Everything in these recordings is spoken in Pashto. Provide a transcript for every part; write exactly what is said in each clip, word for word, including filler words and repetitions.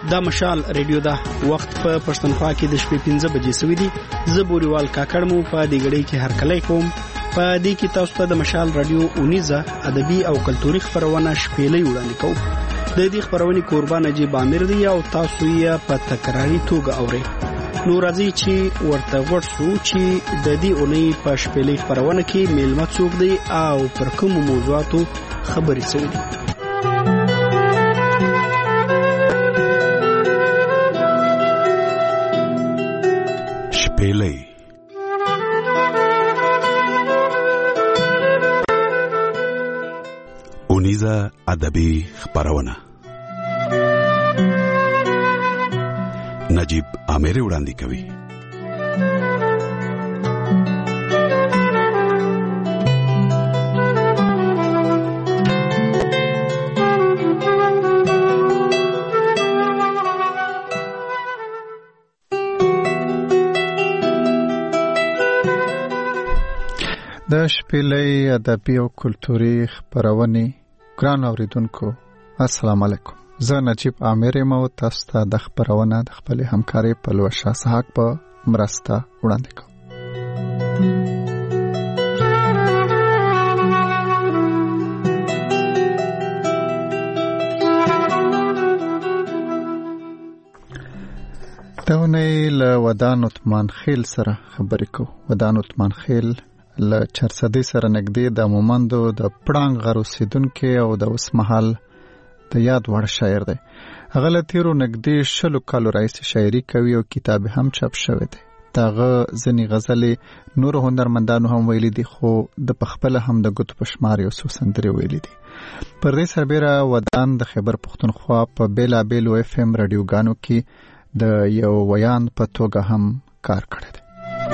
دا مشال ریډیو دا وخت په پښتونخوا کې د شپې پنځه بجې سوي دي. زه بوريوال کاکړ مو په دې غړي کې هر کله کوم. په دې کې تاسو ته د مشال رادیو اونیزه ادبي او کلتوري خبرونه شپېلې وړاندې کوم. د دې خبرونه قربان نجیب امیر دی او تاسو یې په تکراري توګه اورئ. نو راځي چې ورته ورسو چې د دې اونۍ په شپېلې خبرونه کې میلمه څوک دی او پر کوم موضوعاتو خبرې شوي دي. شپېلې اونیزه ادبي خبرونه نجیب امیر وړاندې کوي. د شپېلې ادبي او کلتوري خبرونه ګران اوریدونکو السلام علیکم. زه نجیب امیر یم او تاسو ته د خبرونه د خپل همکاري پلوشه سحق په مرسته وړاندې کوم. دونه له ودان عثمان خیل سره خبرې کو. ودان عثمان خیل له چرسدي سره نږدې د مومندو د پړنګ غروسیدونکو او د اوسمحل د یاد وړ شاعر دی. هغه له تیرو نږدې شلو کالو راهیسې شاعري کوي او کتاب هم چاپ شوی دی. دغه ځینې غزلې نور هنرمندانو هم ویلي دي خو د پخپل هم د ګوتو په شمار یو څو سندرې ویلي دي. پر دې سربېره ودان د خیبر پښتونخوا په بیلابیلو اف ام رادیوګانو کې د یو ویان په توګه هم کار کړی دی.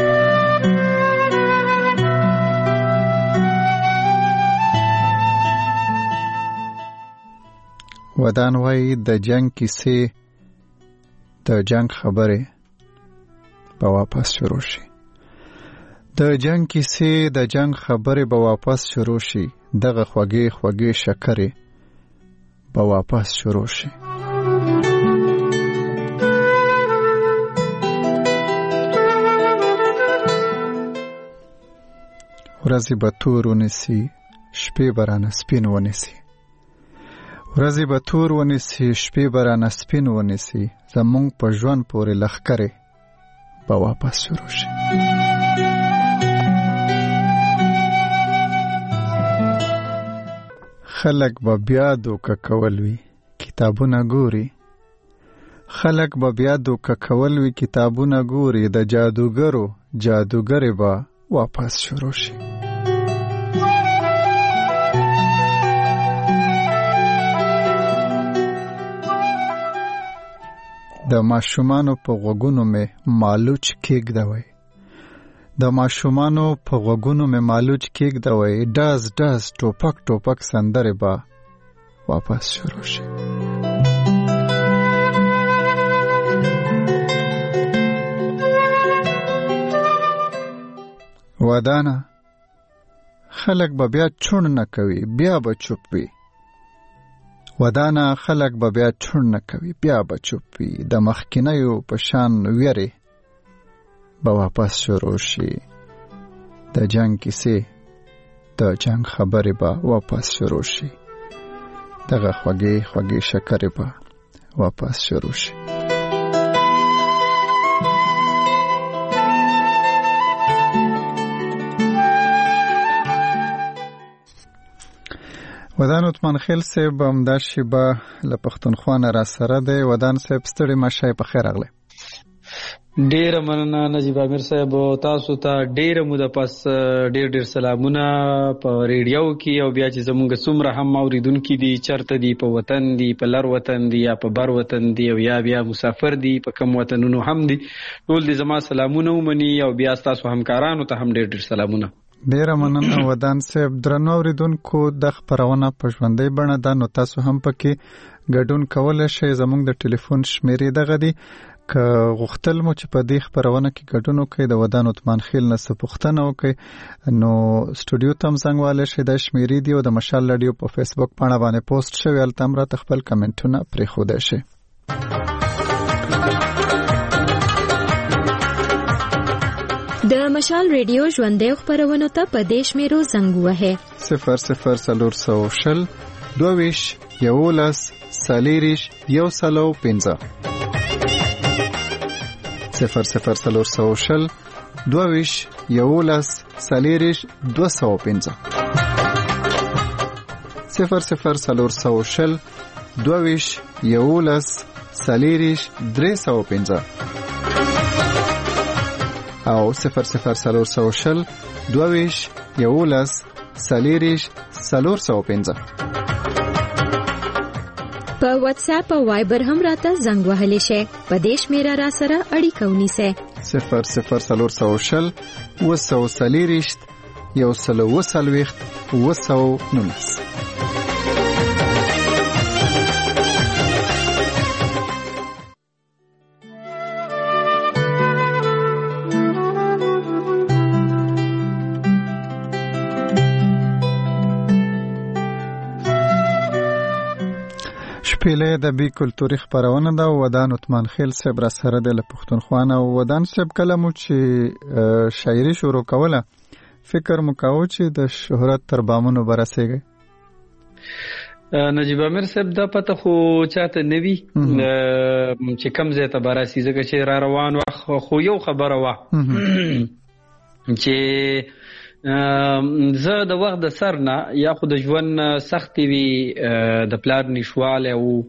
ودان وای د جنگ کیسې د جنگ خبره به واپس شروع شي. د جنگ کیسې د جنگ خبره به واپس شروع شي. دغه خوږې خوږې شکرې به واپس شروع شي. ورځې به تور ونیسي شپې به رانه سپین ونیسي. ورځې به تور ونیسي شپې به رانه سپین ونیسي. زمونږ په ژوند پورې لښکرې به واپس شروع شي. خلک به بیا دوکه کول وي کتابونه ګوري. خلک به بیا دوکه کول وي کتابونه ګوري. د جادوګرو جادوګرې به واپس شروع شي. د ماشومانو په غوګونو مې مالوچ کېږدوي. د ماشومانو په غوګونو مې مالوچ کېږدوي. ډاز ډاز ټوپک ټوپک سندرې به واپس شروع شي. ودانه خلک به بیا چون نه کوي بیا به چوپ وي. ودانه خلک به بیا چون نه کوي بیا به چوپ وي. د مخکینیو په شان ویرې به واپس شروع شي. د جنگ کیسې د جنگ خبرې به واپس شروع شي. دغه خوږې خوږې شکرې به واپس شروع شي. ودان عثمان خیل صاحب همدا شیبه له پښتونخوا نه را سره دی. ودان صاحب ستړي مشه په خیر راغلی. ډیره مننه نجیب امیر صاحب. تاسو ته ډیره موده پس ډیر ډیر سلامونه په ریډیو کې او بیا چې زمونږ څومره هم اوریدونکي دي چرته دي په وطن دي په لر وطن دي یا په بر وطن دي او یا بیا مسافر دي په کوم وطنونو هم دي ټول دي زما سلامونه ومني او بیا تاسو همکارانو ته هم ډیر ډیر سلامونه. ډیره مننه ودان صاحب. درنو اوریدونکو د خبرونه په ژوندۍ بڼه ده نو تاسو هم پکې ګډون کولی شئ. زموږ د ټلیفون شمیرې دغه دي. که غوښتل مو چې په دې خبرونه کې ګډون وکړئ د ودان عثمان خیل نه څه پوښتنه وکړئ نو سټوډیو ته هم زنګ وهلی شئ. دا شمیرې دي او د مشال راډیو په فیسبوک پاڼه باندې پوسټ شوي. هلته هم راته خپل کمنټونه پرېښودی شئ. د مشال ریډیو ژوندۍ خبرونو ته په دیش میرو زنګ وهه صفر صفر سلور سو شل دوویش یولس سالیریش یو سلو پنځه صفر صفر سلور سو شل دوویش یولس سالیریش دو سو پنځه صفر صفر سلور سو شل دوویش یولس سالیریش درې سو پنځه او صفر صفر سلور سو شل دوویش یولس سالیریش سلور سو پنځه په واتس اپ او وایبر هم راته زنګ وهلی شي. په دیش میرا را سره اړیکه ونیسه صفر صفر سلور سو شل و سو سالیریش یو سلو و سلویخت و سو نونس. شپېلې د بي کلتوري خبرونه ده. ودان عثمان خیل صاحب را سره د پښتونخوا نه. ودان صاحب کله مو چې شاعري شروع کوله فکر مو کاوه چې د شهرت تر بامونو برسېږي؟ نجیب امیر صاحب دا پته خو چاته نوي چې کم ځای ته براسي، ځکه چې را روان وخت خو یو خبره وه چې زه د وخت د سر نه یا خو د ژوند سختي وي، د پلار نشواله او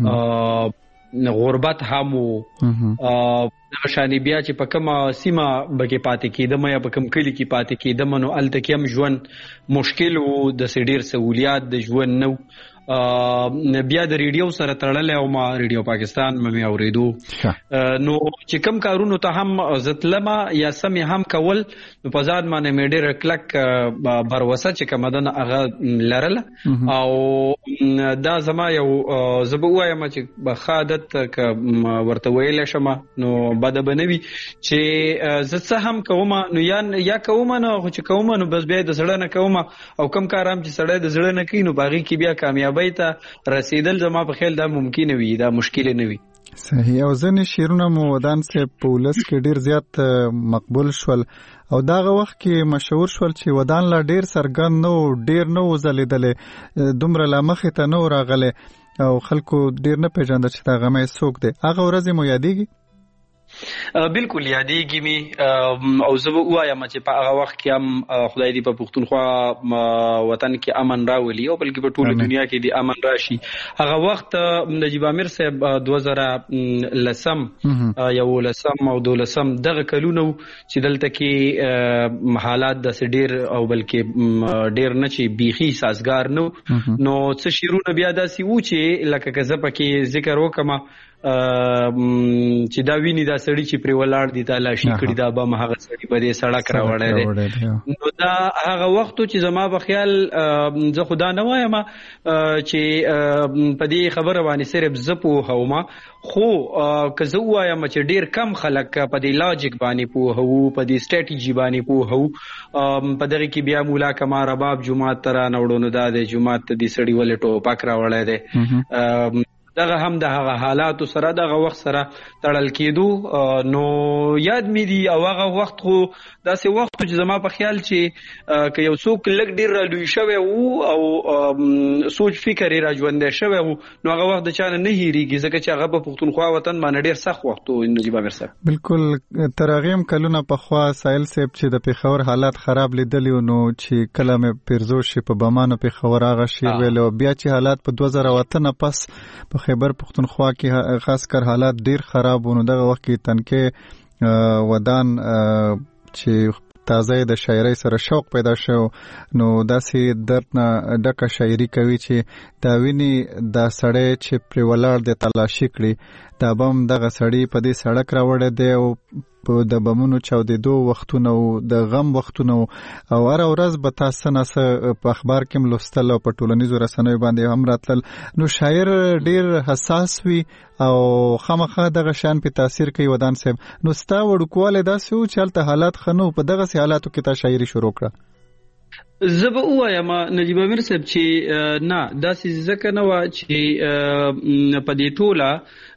غربت هم او د شانی بیا چې په کومه سیمه بګې پاتې کېدم یا په کوم کلی کې پاتې کېدم نو الته کې هم ژوند مشکل او د سډیر سہولیات د ژوند نو بیا د ریډیو سره تړلې او ما ریډیو پاکستان مې اوریدو نو چې کوم کارونو ته هم زتلمه یا سمې هم کول نو په ځان باندې مې ډېر کلک بروسه چې کومه ده هغه لرله او دا زما یو زه به ووایم چې ښه عادت ورته ویلی شم نو بده به نه وي چې زه څه هم کوم نو یا کوم نو خو چې کوم نو بس بیا د زړه نه کوم او کوم کار هم چې سړی د زړه نه کوي نو په هغې کې بیا کامیاب ته رسیدل زما په خیال دا ممکن وي، دا مشکل نه وي. صحیح. او ځنې شعرونه مو ودان صاحب په ولس کې ډیر زیات مقبول شول او داغه وخت کې مشهور شول چې ودان لا ډیر سرګن نو ډیر نو ځلیدلې دومره لا مخې ته نو راغله او خلکو ډیر نه پیژاند چې دا غمه څوک دی. هغه ورځ مو یادېږي؟ بالکل یادېږي می او زه به ووایم چې په هغه وخت کې هم خدای دې په پښتونخوا وطن کې امن راولي او بلکې په ټوله دنیا کې دې امن راشي. هغه وخت نجیب امیر صاحب دوه زره لسم یو لسم او دولسم دغه کلونه چې دلته کې حالات داسې ډېر او بلکې ډېر نه چې بیخي سازګار نو نو څه شعرونه بیا داسې وو چې لکه که زه پکې ذکر وکړم چې دا ویني دا سړی چې پرې ولاړ دي دا لاشي کړي دا به هغه سړی په دې سړک راوړی دی. نو دا هغه وخت چې زما په خیال زه خدا نه وایم چې په دې خبره باندې صرف زه پوهوم، خو که زه ووایم چې ډېر کم خلک په دې لاجیک باندې پوهوو، په دې سټریټیجي باندې پوهوو. په دغه کې بیا مولا کمال رباب جومات ته رانوړو نو دا د جومات ته دې سړي ولې ټوپک راوړی دی. دغه هم د هغه حالاتو سره دغه وخت سره تړل کېدو نو یاد مې دي. او هغه وخت خو داسې وخت چې زما په خیال چې که یو څوک لږ ډېر رالوی شوی وو او سوچ فکر یې را ژوندی شوی وو نو هغه وخت د چا نه نه هېرېږي، ځکه چې هغه په پښتونخوا وطن باندې ډېر سخت وخت و. نجیب امیر صاحب بالکل تر هغې هم کلونه پخوا سایل صاحب چې د پېښور حالات خراب لیدلي وو نو چې کله مې پیرزو شي په بمانو پېښور هغه شعر ویلی او بیا چې حالات په دوه زره اته نه پس په خیبر پښتونخوا کې خاص کر حالات ډیر خراب ونه. دغه وخت کې تنکي ودان چې تازه د شاعرۍ سره شوق پیدا شو نو داسې درد نه ډکه شاعري کوي چې دا ویني دا سړی چې پرې ولاړ دی تلاشي کړي دا بم دغه سړی په دې سړک راوړی دی او په د بمونو چاودېدو وختونه او د غم وختونه او هره ورځ به تاسو نه څه په اخبار کې هم لوستل او په ټولنیزو رسنیو باندې هم راتلل. نو شاعر ډیر حساس وي او خامخا دغه شان په تاثیر کوي. ودان صاحب نو ستا وړوکوالی داسې و چې هلته حالات ښه نه و، په دغسې حالاتو کې تا شاعري شروع کړه؟ زه به ووایم نجیب امیر صاحب چې نه داسې ځکه نه وه چې په دې ټوله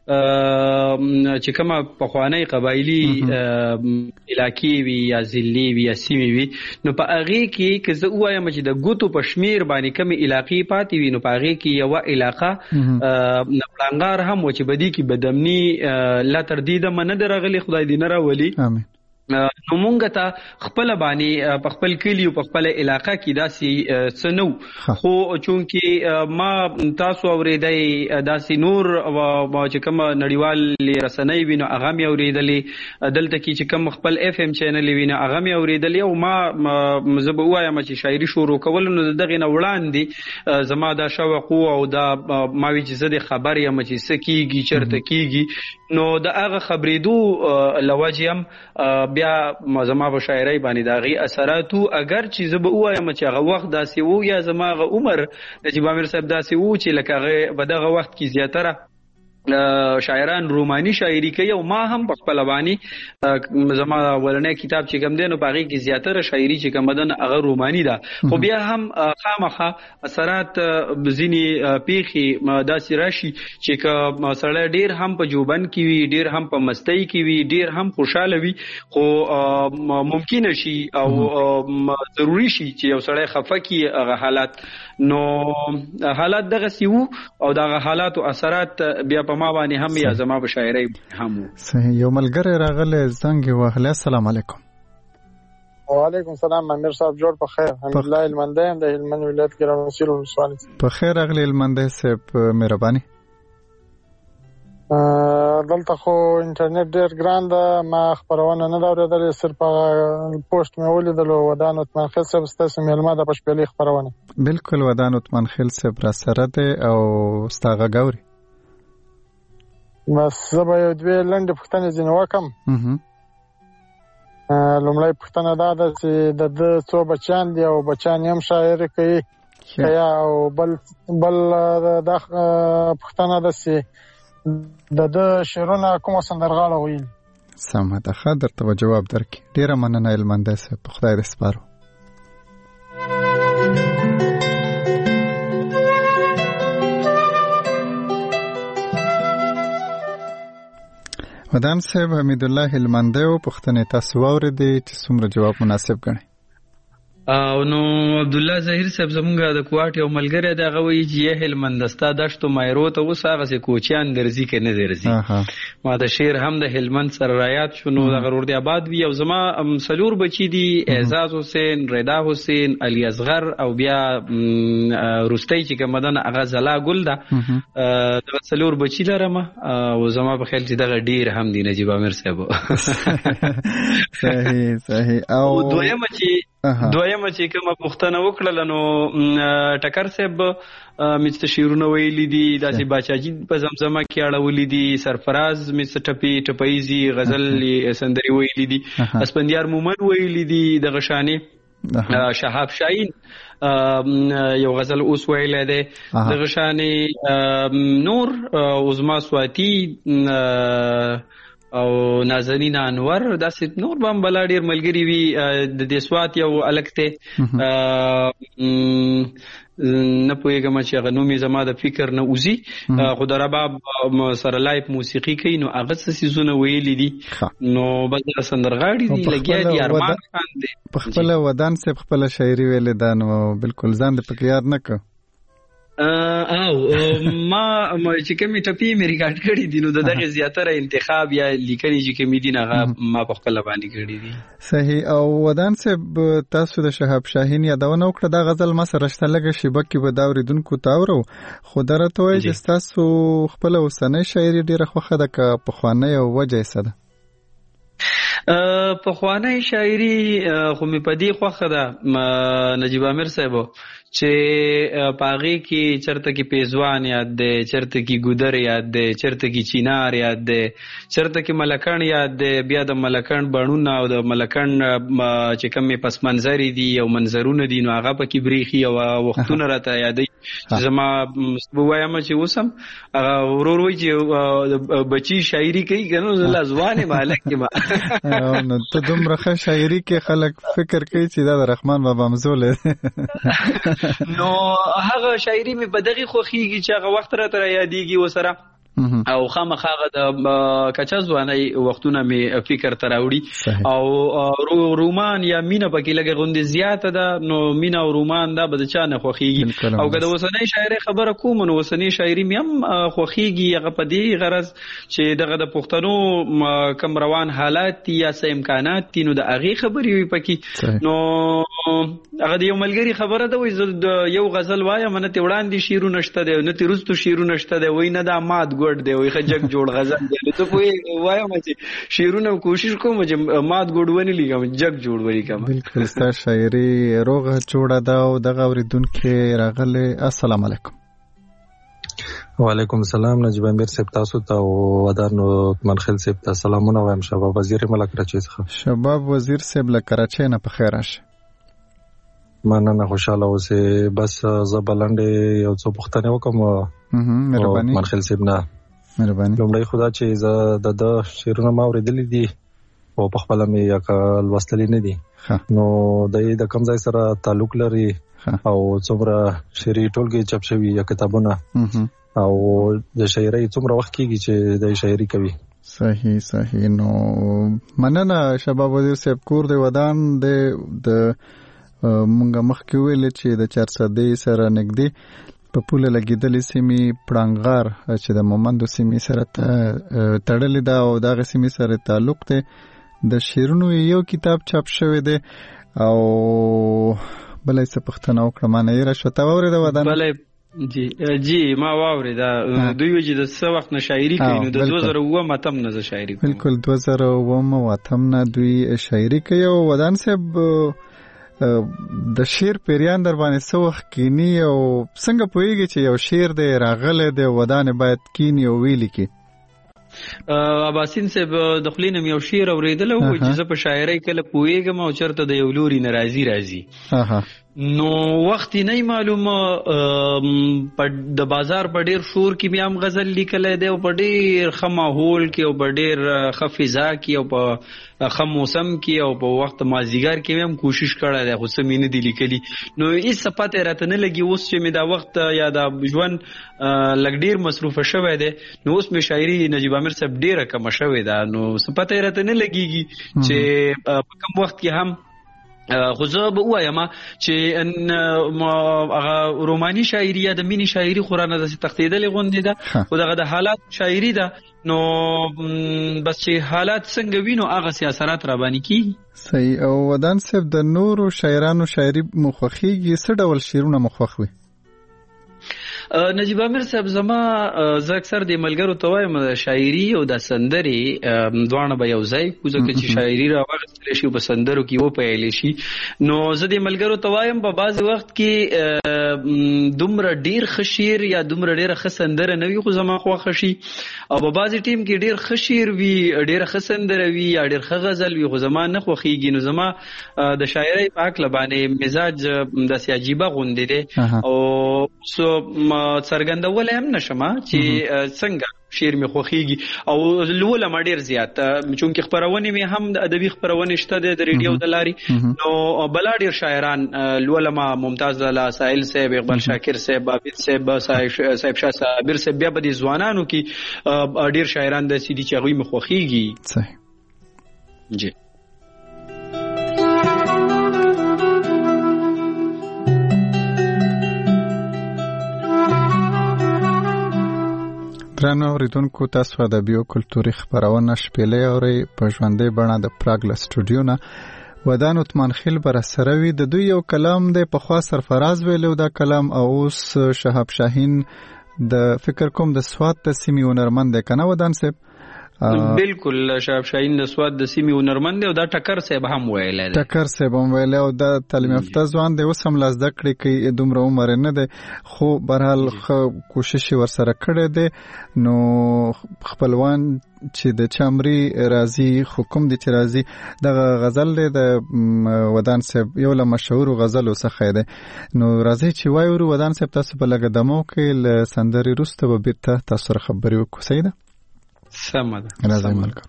چې کومه پخوانی قبایلي علاقې وي یا ضلعې وي یا سیمې وي نو په هغې کې که زه ووایم چې د ګوتو په شمېر باندې کومې علاقې پاتې وي نو په هغې کې یوه علاقه پړانګار هم و چې په دې کې بدامني لا تر دې دمه نه ده راغلې خدای دې نه راولي نو مونږ ته خپل باندې په خپل کلی او په خپل علاقه کې داسې څه نو خو چونکې ما تاسو اورېدای داسې نور چې کوم نړیوال رسنۍ وي نو هغه مې اورېدلې دلته کې چې کوم خپل اف ام چینل وي نو هغه مې اورېدلې او ما زه به ووایم چې شاعري شروع کول نو دغې نه وړاندې زما دا شوق او دا ما وی چې زه د خبر یم چې څه کېږي چېرته کېږي نو د هغه خبرېدو له وجې هم بیا زما په شاعرۍ باندې د هغې اثراتو اگر چې زه به ووایم چې هغه وخت داسې و یا زما هغه عمر نجیب امیر صاحب داسې و چې لکه هغې په دغه وخت کې زیاتره شاعران روماني شاعري کوي او ما هم په خپله باندې زما ولنی کتاب چې کوم دی نو په هغې کې زیاتره شاعري چې کومه ده هغه روماني ده خو بیا هم خامخا اثرات ځینې پیښې داسې راشي چې که سړی ډېر هم په جوبن کې وي ډېر هم په مستۍ کې وي ډېر هم خوشحاله وي خو ممکنه شي او ضروري شي چې یو سړی خفه کړي هغه حالات نو حالات دغسې وو او دغه حالاتو اثرات بیا په ما باندې هم یا زما په شاعرۍ هم وو. صحیح. یو ملګری راغلی زنګ یې وهلی. السلام علیکم. وعلیکم سلام امیر صاحب جوړ په خیر. حمدالله هلمندی یم د هلمند ولایت ګران وسیل ولسوالۍ. په خیر راغلی هلمندی صاحب مهرباني. دلته خو انټرنیټ ډېر ګران ده ما خپرونه نه ده اورېدلې صرف هغه پوسټ مې ولیدلو ودان عثمان خیل صاحب ستاسې مېلمه ده په شپېلۍ خپرونه. بلکل ودان عثمان خیل صاحب را سره دی او ستا غږ اوري. بس زه به یو دوې لنډې پوښتنې ځینې وکړم. لومړی پوښتنه دا ده چې د ده څو بچیان دي او بچیان یې هم شاعري کوي که یا او بل بل دا پوښتنه ده چې د ده شعرونه کومه سندرغاړه ویلي. سمه ده ښه درته به جواب درکړي. ډېره مننه هلمندی صاحب په خدای دې سپارو. ودان صاحب حمیدالله هلمندی و پوښتنې تاسو واورېدې چې څومره جواب مناسب ګڼئ. او نو عبدالله ظهیر صاحب زمونږ د کوټ یو ملګری دی هغه وایي چې یې هلمند ستا دشتو مایرو ته اوس هغسې کوچیان درځي که نه درځي. ما د شعر هم د هلمند سره رایاد شو نو دغه رورد آباد وي او زما څلور بچي دي اعزاز حسین رضا حسین علي اصغر او بیا روستی چې کومه ده هغه زلا ګل ده دغه څلور بچي لرم او زما په خیال چې دغه ډېر هم دي نجیب امیر صاحب. صحیح صحیح. او دویمه چې دویمه چې کومه پوښتنه وکړله نو ټکر صاحب مې څه شعرونه ویلي دي داسې باچاجي په زمزمه کې اړولي دي سرفراز مې څه ټپې ټپیزي غزل سندرې ویلي دي اسپندیار مومن ویلي دي دغه شانې شهاب شاهین یو غزل اوس ویلی دی دغه شانې نور عظما سواتی او نازنین انور داسې نور به هم بلا ډېر ملګري وي د دې سوات یو الګ دی نه پوهېږم چې هغه نوم یې زما د فکر نه وځي خو د رباب سره لایف موسیقي کوي نو هغه څه څیزونه ویلي دي نو بس دغه سندرغاړي دي لګیا دي ارمان خان دی په خپله ودان صاحب خپله شاعري ویلې ده نو بلکل ځان دې پکې یاد نه کړ. او ما چې کومې ټپې مې ریکارډ کړي دي نو د دغې زیاتره انتخاب یا لیکنې چې کومې دي هغه ما په خپله باندې کړي دي. صحیح. او ودان صاحب تاسو د شهاب شاهین یادونه وکړه دا غزل ما سره شته لږه شیبه کې به دا اورېدونکو ته اورو خو دا راته وایي چې ستاسو خپله اوسنۍ شاعري ډېره خوښه ده که پخوانۍ او وجه یې څه ده؟ پخوانۍ شاعري خو مې په دې خوښه ده نجیب امیر صاحب چې په هغې کې چېرته کې پیزوان یاد دی چېرته کې ګودر یاد دی چېرته کې چینار یاد دی چېرته کې ملکڼ یاد دی بیا د ملکڼ بڼونه او د ملکڼ چې کومې پس منظرې دي او منظرونه دي نو هغه پکې برېښي او وختونه راته یادوي زما وایم چې وسم ورور وای چې بچی شاعري کوي کنه زله ځوانه مالک کې ما نو ته دومره ښه شاعري کې خلک فکر کوي چې دا د رحمان بابا مزول نو هغه شاعري مې بدغه خوخيږي چې هغه وخت را تر یادېږي وسره او خامخاغه د کچا ځواني وختونه می فکر تراوړي او رومان یا مینا پکې لګي غوندي زیاته ده نو مینا او رومان دا بد چا نه خوخيږي او کله وسنۍ شاعري خبره کوم نو وسنۍ شاعري مې هم خوخيږي هغه په دې غرض چې دغه د پښتنو کم روان حالات یا سه امکانات تینو د اغه خبري وي پکې نو هغه د یو ملګری خبره ده وي یو غزل وایم نه ته وړاندې شیرو نشته ده نه ته رستو شیرو نشته ده وای نه د مات ګډ دی وای خجک جوړ غزل دی ته په وایم چې شیرونه کوشش کوم چې مات ګډ ونی لګم جگ جوړ وری کوم بالکل ستاسو شاعري روغه جوړه ده او دغه اوریدونکو راغله. السلام علیکم. وعلیکم السلام. نجیب امیر صاحب تاسو ته او ودان منخل صاحب ته سلامونه وایم. شباب وزیر ملک راچی څخه. شباب وزیر صاحب له کراچۍ نه په خیر راشه. مننه خوشاله اوسه. بس زبلند یو څو پښتنه وکم. مهرباني. منخل صاحب نه مهرباني. لومړی خدا چې زه د د شیرونه ما اوریدلې دي او په خپل مې یا کال وستلې نه دي نو د د کوم ځای سره تعلق لري او څومره شعري ټولګي چاپ شوی یا کتابونه او د شاعرۍ څومره وخت کېږي چې د شاعري کوي. صحیح صحیح. نو مننه شباب وزیر صاحب. کور د ودان د د مونږه مخکې ویل چې د چار صدې سره نږدې په پوله لګیدلې سیمې پړانګار چې د مومندو سیمې سره تړلې ده او دغه سیمې سره تعلق دی. د شیرونو یو کتاب چاپ شوی دی او بلې څه پښتنه وکړه معنی یې راشه ووري د ودان. بلې جی جی ما واوري دا دوی چې د څه وخت نه شاعري کوي نو د دوه زره اووه ماتم نه شاعري کوي. بالکل دوه زره اووه ماتم نه دوی شاعري کوي او ودان صاحب د شعر پیریان در باندې څه وخت کینی او څنګه پوهیږي چې یو شعر دی راغله دی ودان باید کینی او ویلی کی؟ اباسین صاحب د خلینم یو شعر اوریدل او چې زه په شاعرۍ کله پوهیږم او چرته د یو لوري ناراضي راځي نو وخت نه معلومه د بازار په ډیر شور کې بیا هم غزل لیکل دی او په ډیر ښه ماحول کې او په ډیر ښه فضا کې او په ښه موسم کې او په وخت مازیګر کې هم کوشش کړی دی خو څه مې نه دي لیکلي نو هېڅ پته راته نه لګي اوس چې مې دا وخت یا دا ژوند لږ ډیر مصروفه شوی دی نو اوس مې شاعري نجیب امیر صاحب ډیره کمه شوې ده نو څه پته راته نه لګېږي چې په کوم وخت کې هم خو زه به ووایم چې هغه روماني شاعري یا د مینې شاعري خو رانه داسې تښتېدلې غوندې ده خو دغه د حالات شاعري ده نو بس چې حالات څنګه وي نو هغسې اثرات راباندې کېږي. صحیح. او ودان صاحب د نورو شاعرانو شاعري مو خوښېږي څه ډول شعرونه مو خوښ وي؟ نجیب امیر صاحب زما زه اکثر د ملګرو ته وایم شاعري او د سندرې دواړه به یو ځای کو ځکه چې شاعري راوغستلی شي په سندرو کې وپیلی شي نو زه د ملګرو ته وایم په بعضې وخت کې دومره ډیر ښه شعر یا دومره ډیره ښه سندره نه وي خو زما خوښه شي او په بعضې ټیم کې ډیر ښه شعر وي ډیره ښه سندره وي یا ډیر ښه غزل وي خو زما نه خوښېږي نو زما د شاعرۍ په هکله باندې مزاج داسې عجیبه غوندې دی او سو څرګندولی هم نشم چې څنګه شعر مې خوښېږي او لولم ډېر زیات چونکې خپرونې مې هم د ادبي خپرونې شته دی د ریډیو د لارې نو بلا ډېر شاعران لولم ممتاز لاله ساحل صاحب اقبال شاکر صاحب عابد صاحب صاحب شاه صابر صاحب بیا په دې ځوانانو کې ډېر شاعران داسې دي چې هغوی مې خوښېږي. صحیح. جی درنو اوریدونکو تاسو ادبي او کلتوري خپرونه شپېلې اورئ په ژوندۍ بڼه د پراګ له سټوډیو نه. ودان عثمان خیل بر سره وي د دوی یو کلام دی پخوا سرفراز ویلو دا کلام او اوس شهاب شاهین د فکر کوم د سوات د سیمې هنرمند دی کنه ودان صاحب؟ بالکل شهاب شاهین د سوات د سیمې هنرمند دی او دا ټکر صاحب هم ویلی دی. ټکر صاحب هم ویلی او دا تعلیم یافته ځوان دی اوس هم لا زده کړې کوي دومره عمر نه دی خو برحال ښه کوشش یې ورسره کړی دی نو خپلوان چې د چمري راځي حکم دي چې راځي د غزل د ودان صاحب یو له مشهور غزلو څخه دی نو راځي چې وایو ودان صاحب تاسو په لګ دمو کې ل سندري روسته به بیرته تاسو سره خبرې وکړو سیده سمه ده راځي ملګر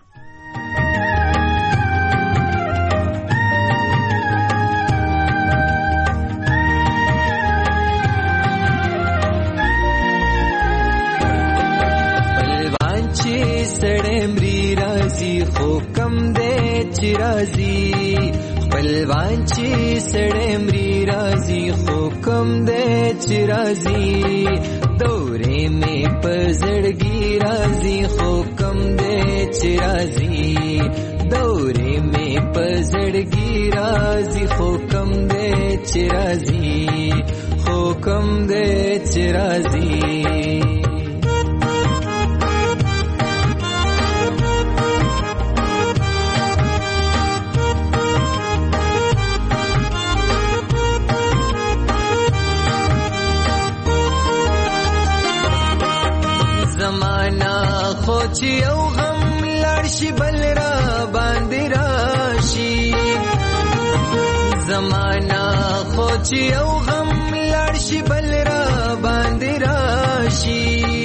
سړمري راځي خو کم دې چې راځي خپلوان چې سړمري راځي خو کم دې چې راځي دورې مې په زړګي راځي خو کم دې چې راځي دورې مې په زړګي راځي خو کم دې چې راځي خو کم دې چې راځي چې یو غم لړ شي بل را باندې راشي زمانہ خو چې یو غم لړ شي بل را باندې راشي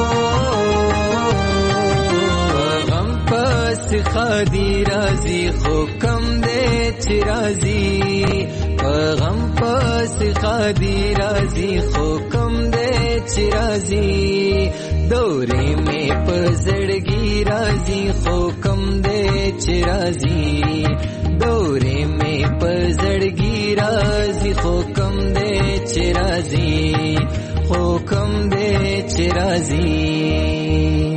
غم پس خادي راځي خو کم دې چې راځي غم پس خادي راځي خو کم دې چې راځي دورې مې په زړګي راځي خو کم دې چې راځي دورې مې په زړګي راځي خو کم دې چې راځي خو کم دې چې راځي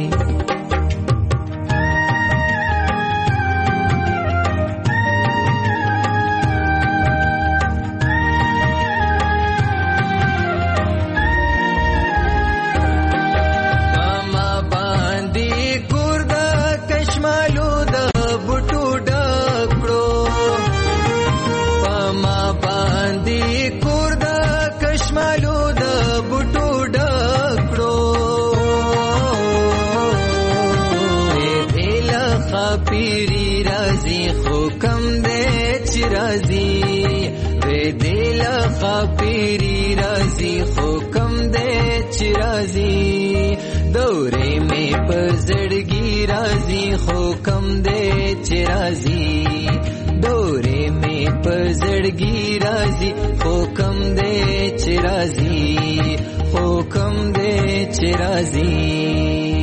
پیری راځي خو کم دې چې راځي دورې مې په زړګي راځي خو کم دې چې راځي دورې مې په زړګي راځي خو کم دې چې راځي خو کم دې چې راځي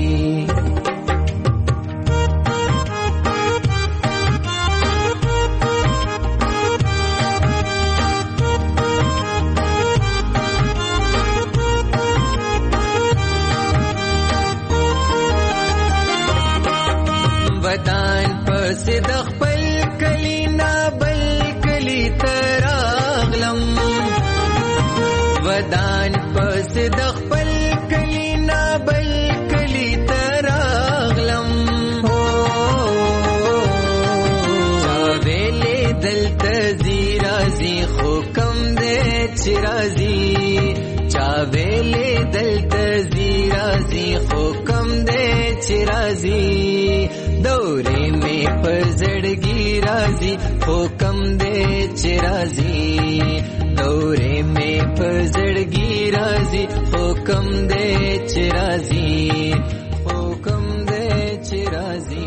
ودان پس د خپل کلی نا بل کلی تراغلم ودان پس د خپل کلی نا بل کلی تراغلم چا ویلې دلته زیرازي خو کم دې چې راځي چا ویلې دلته زیرازي خو کم دې چې راځي دورې مې په زړګي راځي خو کم دې چې راځي دورې مې په زړګي راځي خو کم دې چې راځي خو کم دې چې راځي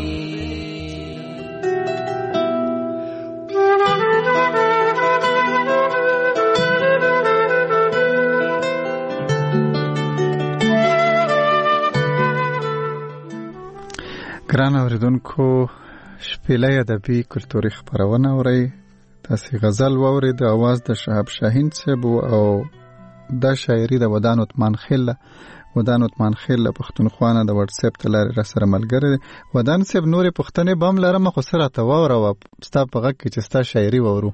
ګران اوریدونکو شپېلۍ ادبي کلتوري خپرونه اورئ تاسې غزل واورئ د اواز د شهاب شاهین صاحب او دا شاعري د ودان عثمان خیل ودان عثمان خیل پښتونخوا نه د واتس اپ تلاري را سره ملګری دی ودان صاحب نورې پښتنې بم لرم خو سره ته واوره ستا په غږ کې چې ستا شاعري واورو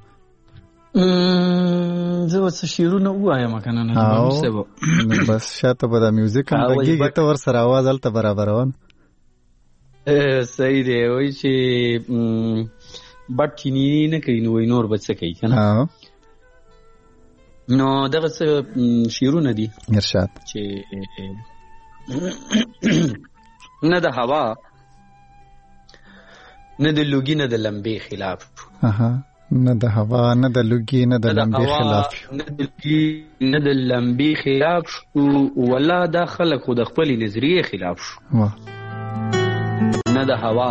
زه څه شعرونه وایم کنه نه صاحب بس شاته به د میوزیک هم غږیږي ته ور سره اواز هلته برابروان صحیح دی وای چې بټ چینی نه کوي نو نور بچ کوي کنه نو دغه څه شعرونه دي ارشاد چې نه د هوا نه د لوګي نه د لمبې خلاف شو. اها نه د هوا نه د لوګي نه د لمبې خلاف شو. نه د لوګي نه د لمبې خلاف شو. ولا دا خلک خو د خپل نظریه خلاف شو. نه د هوا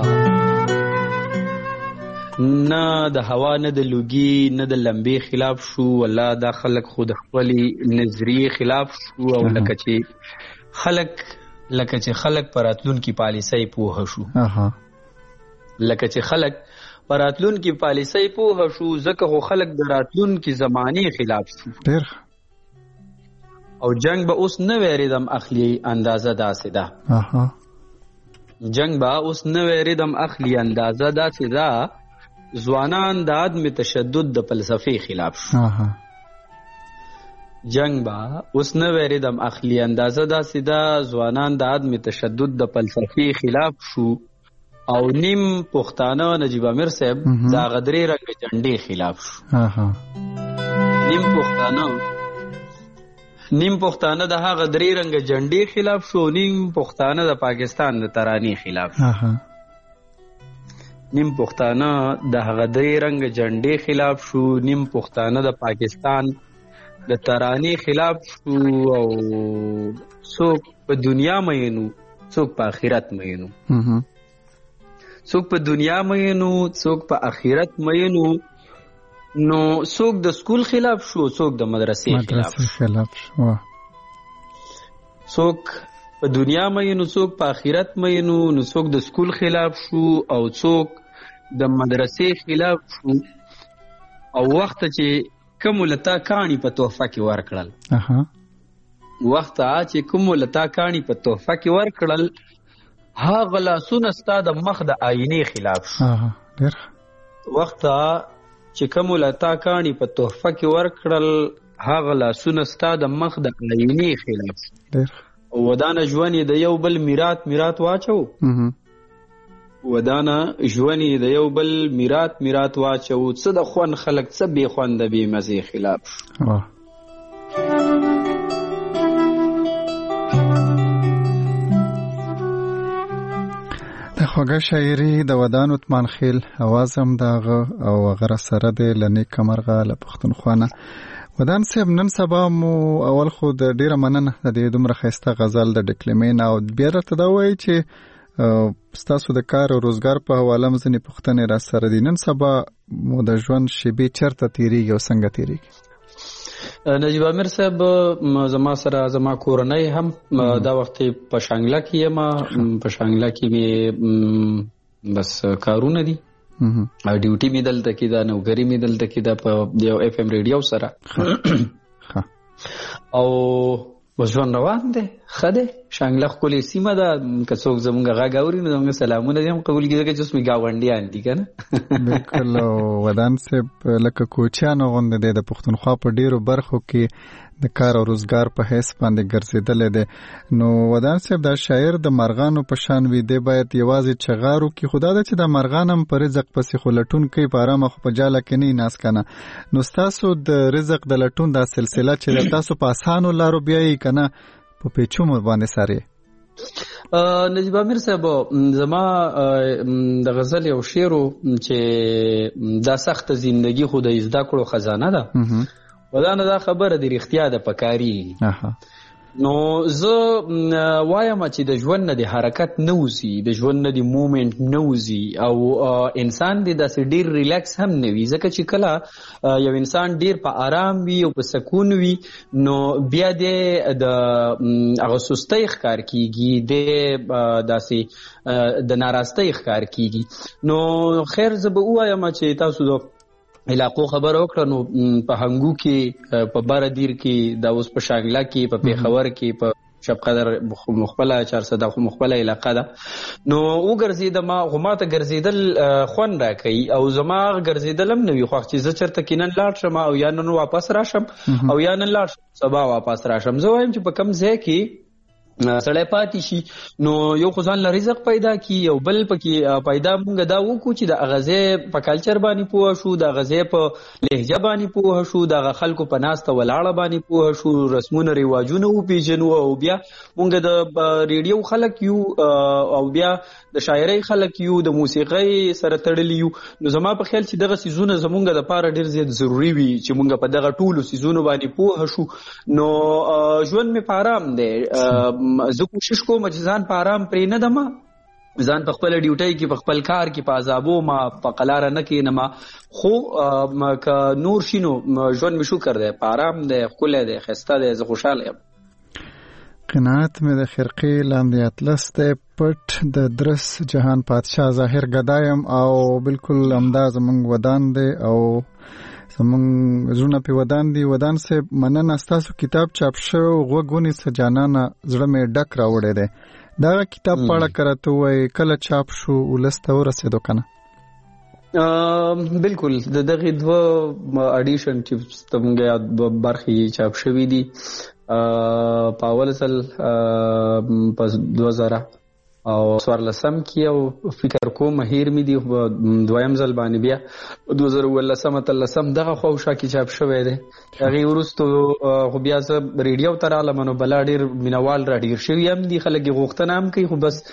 نه د هوا نه د لوګي نه د لمبې خلاف شو. ولا دا خلک خو د خپل نظریه خلاف شو. او لکه چې خلک لکه چې خلک پر راتلونکي پالیسۍ پوه شو. اها لکه چې خلک پر راتلونکي پالیسۍ پوه شو ځکه خو خلک د راتلونکي زمانې خلاف شو. ډېر او جنگ به اوس نه ویریدم اخلي اندازه داسې ده. اها جنگ به اوس نه ویریدم اخلي اندازه داسې ده. ځوانان د عدم تشدد د فلسفې خلاف شو. اها جنگ با اوس نه ویریدم اخلي اندازه داسې ده. ځوانان د عدم تشدد د فلسفې خلاف شو. او نیم پښتانه نجیب امیر صاحب د هغه درې رنګه جنډې خلاف شو. نیم پښتانه نیم پښتانه د هغه درې رنګه جنډې خلاف شو. نیم پښتانه د پاکستان د ترانې خلاف شو. نیم پښتانه د هغه درې رنګه جنډې خلاف شو. نیم پښتانه د پاکستان د ترانې خلاف شو. او څوک په دنیا مینو څوک په آخرت مینو. څوک په دنیا مینو څوک په آخرت مینو. نو څوک د سکول خلاف شو څوک د مدرسې خلاف شو. څوک په دنیا مینو څوک په آخرت مینو. نو څوک د سکول خلاف شو او څوک د مدرسې خلاف شو. او وخت چې کوم لتا کانی په تحفه کې ورکړل اها وخت چې کوم لتا کانی په تحفه کې ورکړل هغه لاسونه ستا د مخ د آینې خلاف شو. اها ډېر وخت چې کوم لتا کانی په تحفه کې ورکړل هغه لاسونه ستا د مخ د آینې خلاف شو. ډېر ودانه ژوند د یو بل میراث میراث واچو. ودانه ژوند د یو بل میراث میراث واچو. څه د خوند خلک څه بې خوند بې مزې خلاف شو. د خوږه شاعري د ودان عثمان خیل اواز هم دغه او غره سره د لنی کمرغه له پښتونخوا نه. ودان صاحب نن سبا مو اول خو د ډیره مننه د دې دومره ښایسته غزل د ډکلمین او بیا راته دا وایي چې ستاسو د کار او روزګار په حواله م ځینې پوښتنې را سره دي. نن سبا مو د ژوند شیبې چېرته تېرېږي او څنګه تېرېږي؟ نجیب امیر صاحب زما سره زما کورنۍ هم دا وخت په شانګله کې یم. په شانګله کې مې بس کارونه دي. ډیوټي مې دلته کې ده نوکري مې دلته کې ده په یو اف ام ریډیو سره. او ژوند روان دی ښه دی. شانګله ښکلې سیمه ده. که څوک زموږ غږ اوري نو زموږ سلامونه دې هم قبول کړي ځکه چې اوس مې ګاونډیان دي که نه. بالکل. ودان صاحب لکه کوچیانو غوندې دی د پښتونخوا په ډېرو برخو کې د کار او روزګار په حیث باندې ګرځېدلی دی. نو ودان صاحب دا شاعر د مرغانو په شان وي دی باید یوازې چغار وکړي. خو دا ده چې دا مرغان هم په رزق پسې خو لټون کوي په ارامه خو په جاله کې نه ناست که نه. نو ستاسو د رزق د لټون دا سلسله چې د تاسو په اسانو لارو بیایي که نه په پیچومو باندې سارې؟ نجیب امیر صاحب زما د غزل یو شعر چې دا سخت زندگی خو د زده کړو خزانه ده. ودانه دا خبره د رښتیا د پکاري. نو زه وایم چې د ژوند نه د حرکت نه وځي د ژوند نه د مومنټ نه وځي او انسان د داسې ډیر ریلیکس هم نه وي. ځکه چې کله یو انسان ډیر په آرام وي او په سکون وي نو بیا د هغه سستۍ ښکار کیږي د داسې د ناراستۍ ښکار کیږي. نو خیر زه به ووایم چې تاسو د علاقو خبر وکړه نو په هنګو کې په بارادیر کې دا اوس په شانګله کې په پیښور کې په شب قدر مخبله چارسده خو مخبله علاقه ده. نو وګرځېدم خو ما ته ګرځېدل خوند راکوي او زما ګرځېدل هم نه وي خوښ چې زه چېرته کې نن لاړ شم او یا نن واپس راشم او یا نن لاړ شم سبا واپس راشم. زه وایم چې په کوم ځای کې سړی پاتې شي نو یو خو ځان له رزق پیدا کی یو بل پکې پیدا مونږ دا وکړو چې د غزې په کلچر باندې پوه شو د غزې په لهجه باندې پوه شو د خلکو په ناسته ولاړه باندې پوه شو رسمونه رواجونه وپېژنو او بیا مونږ د ریډیو خلک یو او بیا د شاعرۍ خلک یو د موسیقۍ سره تړلي یو نو زما په خیال چې دغه سیزونه زمونږ د پاره ډیر زیات ضروری وي چې مونږ په دغه ټولو سیزونو باندې پوه شو نو ژوند مې په آرام دی زه کوشش کوم چې ځان په آرام پرې نه دم ځان په خپل ډیوټي کې په خپل کار کې په عذابو ما په قلاره نه کېنم خو که نور شینو ژوند مې شکر دی په آرام دی ښکلی دی ښایسته دی زه خوشحاله یم قناعت مې د خرقې لاندې اطلس دی پټ د درس جهان پادشاه ظاهر ګدایم او بالکل همدا زمونږ ودان دی او زمونږ زړونه پې ودان دي ودان صاحب مننه ستاسو کتاب چاپ شوی غوږ ونیسه جانانه زړه مې ډک راوړی دی دغه کتاب په اړه که راته ووایي کله چاپ شو ولس ته ورسېدو که نه بالکل د دغې دوه اډیشن چې زموږ یاد برخې چاپ شوي دي په اول ځل په دوه زره او څوارلسم کې او فکر کوم هیر مې دي دویم ځل باندې بیا دوه زره اوولسم اتلسم دغه خواوشا کې چاپ شوی دی هغې وروستو خو بیا زه ریډیو ته رالم نو بلا ډېر مینوال را ډېر شوي هم دي خلک یې غوښتنه هم کوي خو بس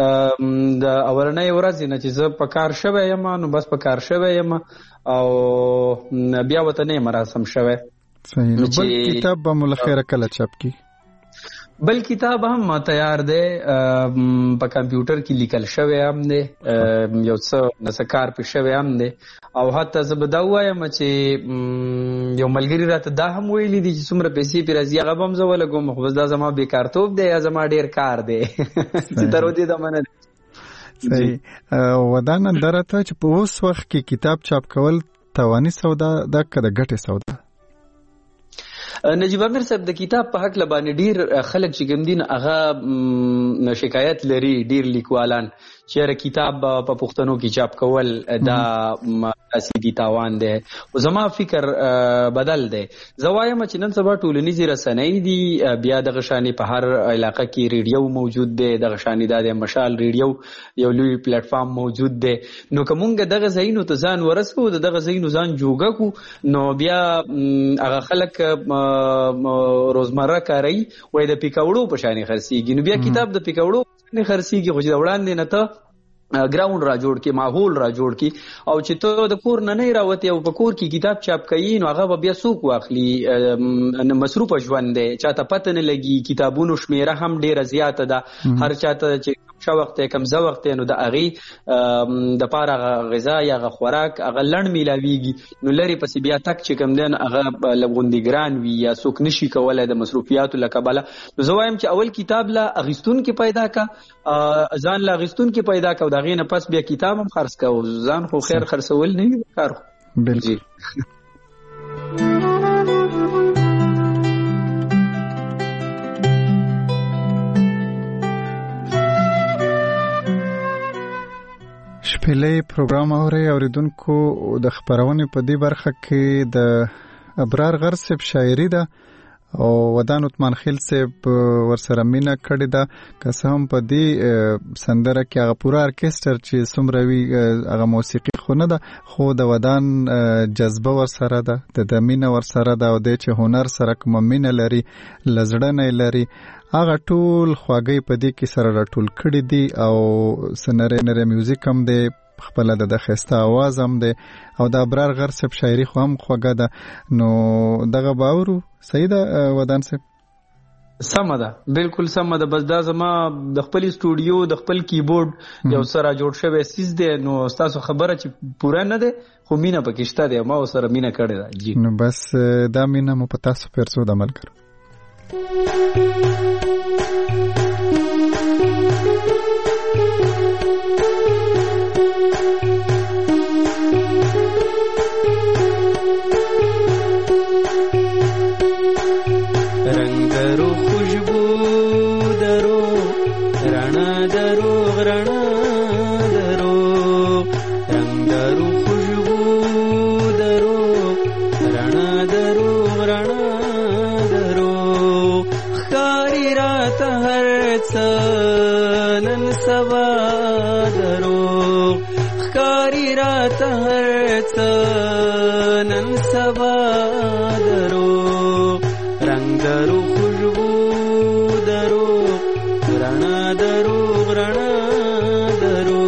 د اولنۍ ورځې نه چې زه په کار شوی یم نو بس په کار شوی یم او بیا ورته نه یم راسم شوی صحیح نو بل کتاب به مو له خیره کله چاپ کی بل کتاب هم تیار دی په کمپیوټر کې لیکل شوی هم دی یو څه نسکار پې شوی هم دی او حتی زه به دا ووایم چې یو ملګري راته دا هم ویلي دي چې څومره پیسې پې راځي هغه به هم زه ولګوم خو بس دا زما بېکارتوب دی یا زما ډېر کار دی چې تر ودې دمه نه دی صحیح ودانه دا راته چې په اوس وخت کې کتاب چاپ کول تواني سودا ده که د ګټې سودا نجیب امیر صاحب د کتاب په هکله باندې ډیر خلک چې کوم دي نو هغه شکایت لري ډیر لیکوالان چې کتاب په پښتنو کې چاپ کول دا داسې دي تاوان دی خو زما فکر بدل دی زه وایم چې نن سبا ټولنیزې رسنۍ دي بیا دغه شانې په هر علاقه کې ریډیو موجود دی دغه شانې دا دی مشال ریډیو یو لوی پلیټفارم موجود دی نو که مونږ دغه ځایونو ته ځان ورسو د دغه ځایونو ځان جوګه کړو نو بیا هغه خلک روزمره کاری وای د پیکاوړو په شانې خرڅېږي نو بیا کتاب د پیکاوړو په شانې خرڅېږي خو چې د وړاندې نه ته ګراوند را جوړ کی ماحول را جوړ کی او چې ته د کور نه نه راوتی او په کور کې کتاب چاپ کوي نو هغه بیا څوک واخلي مصروف ژوند دی چاته پته نه لګي کتابونو شمیره هم ډیره زیاته ده هر چاته چې ښه وخت یې کم زه وخت یې نو د هغې دپاره هغه غذا یا هغه خوراک هغه لنډ میلاویږي نو لرې پسې بیا تک چې کوم دی نو هغه لږ غوندې ګران وي یا څوک نشي کولی د مصروفیاتو له کبله نو زه وایم چې اول کتاب له اخیستونکي پیدا که ځان له اخیستونکي پیدا که او د هغې نه پس بیا کتاب هم خرڅ که او ځان خو خیر خرڅول نه وي کار خو بالکل شپېلې پروګرام اورئ اوریدونکو د خپرونې په دې برخه کې د ابرار غر صاحب شاعري ده او ودان عثمان خیل صاحب ورسره مینه کړې ده که څه هم په دې سندره کې هغه پوره ارکسټر چې څومره وي هغه موسیقي خو نه ده خو د ودان جذبه ورسره ده د ده مینه ورسره ده او دی چې هنر سره کومه مینه لري له زړه نه یې لري هغه ټول خواږی په دې کې سره راټول کړي دي او څه نری نری میوزیک هم دی خپله د ده ښایسته اواز هم دی او د ابرار غر صاحب شاعري خو هم خوږه ده نو دغه به اورو صحیح ده ودان صاحب سمه ده بالکل سمه ده بس دا زما د خپل سټوډیو د خپل کیبورډ یو سره جوړ شوی سیز دی نو ستاسو خبره چې پوره نه ده خو مینه پکې شته دی ما ورسره مینه کړې ده جی نو بس دا مینه مو په تاسو پرڅو د عمل کړو رڼا درو رڼا درو ښکاري را راته هر څه نن سبا درو رنگ درو خوشبو درو رڼا درو رڼا درو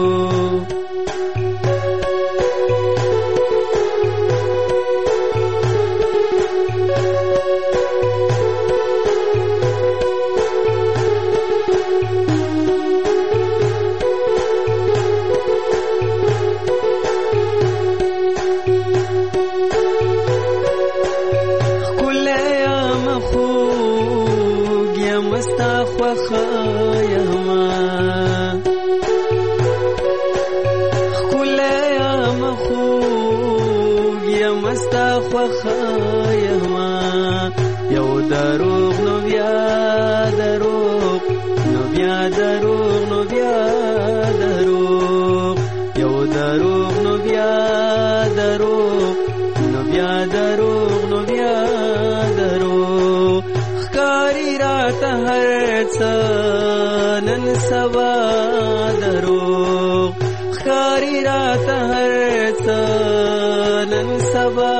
یو دروغ نو بیا دروغ نو بیا دروغ نو بیا دروغ یو دروغ نو بیا دروغ نو بیا دروغ نو بیا دروغ ښکاری راته هر څه نن سبا دروغ ښکاری راته هر څه نن سبا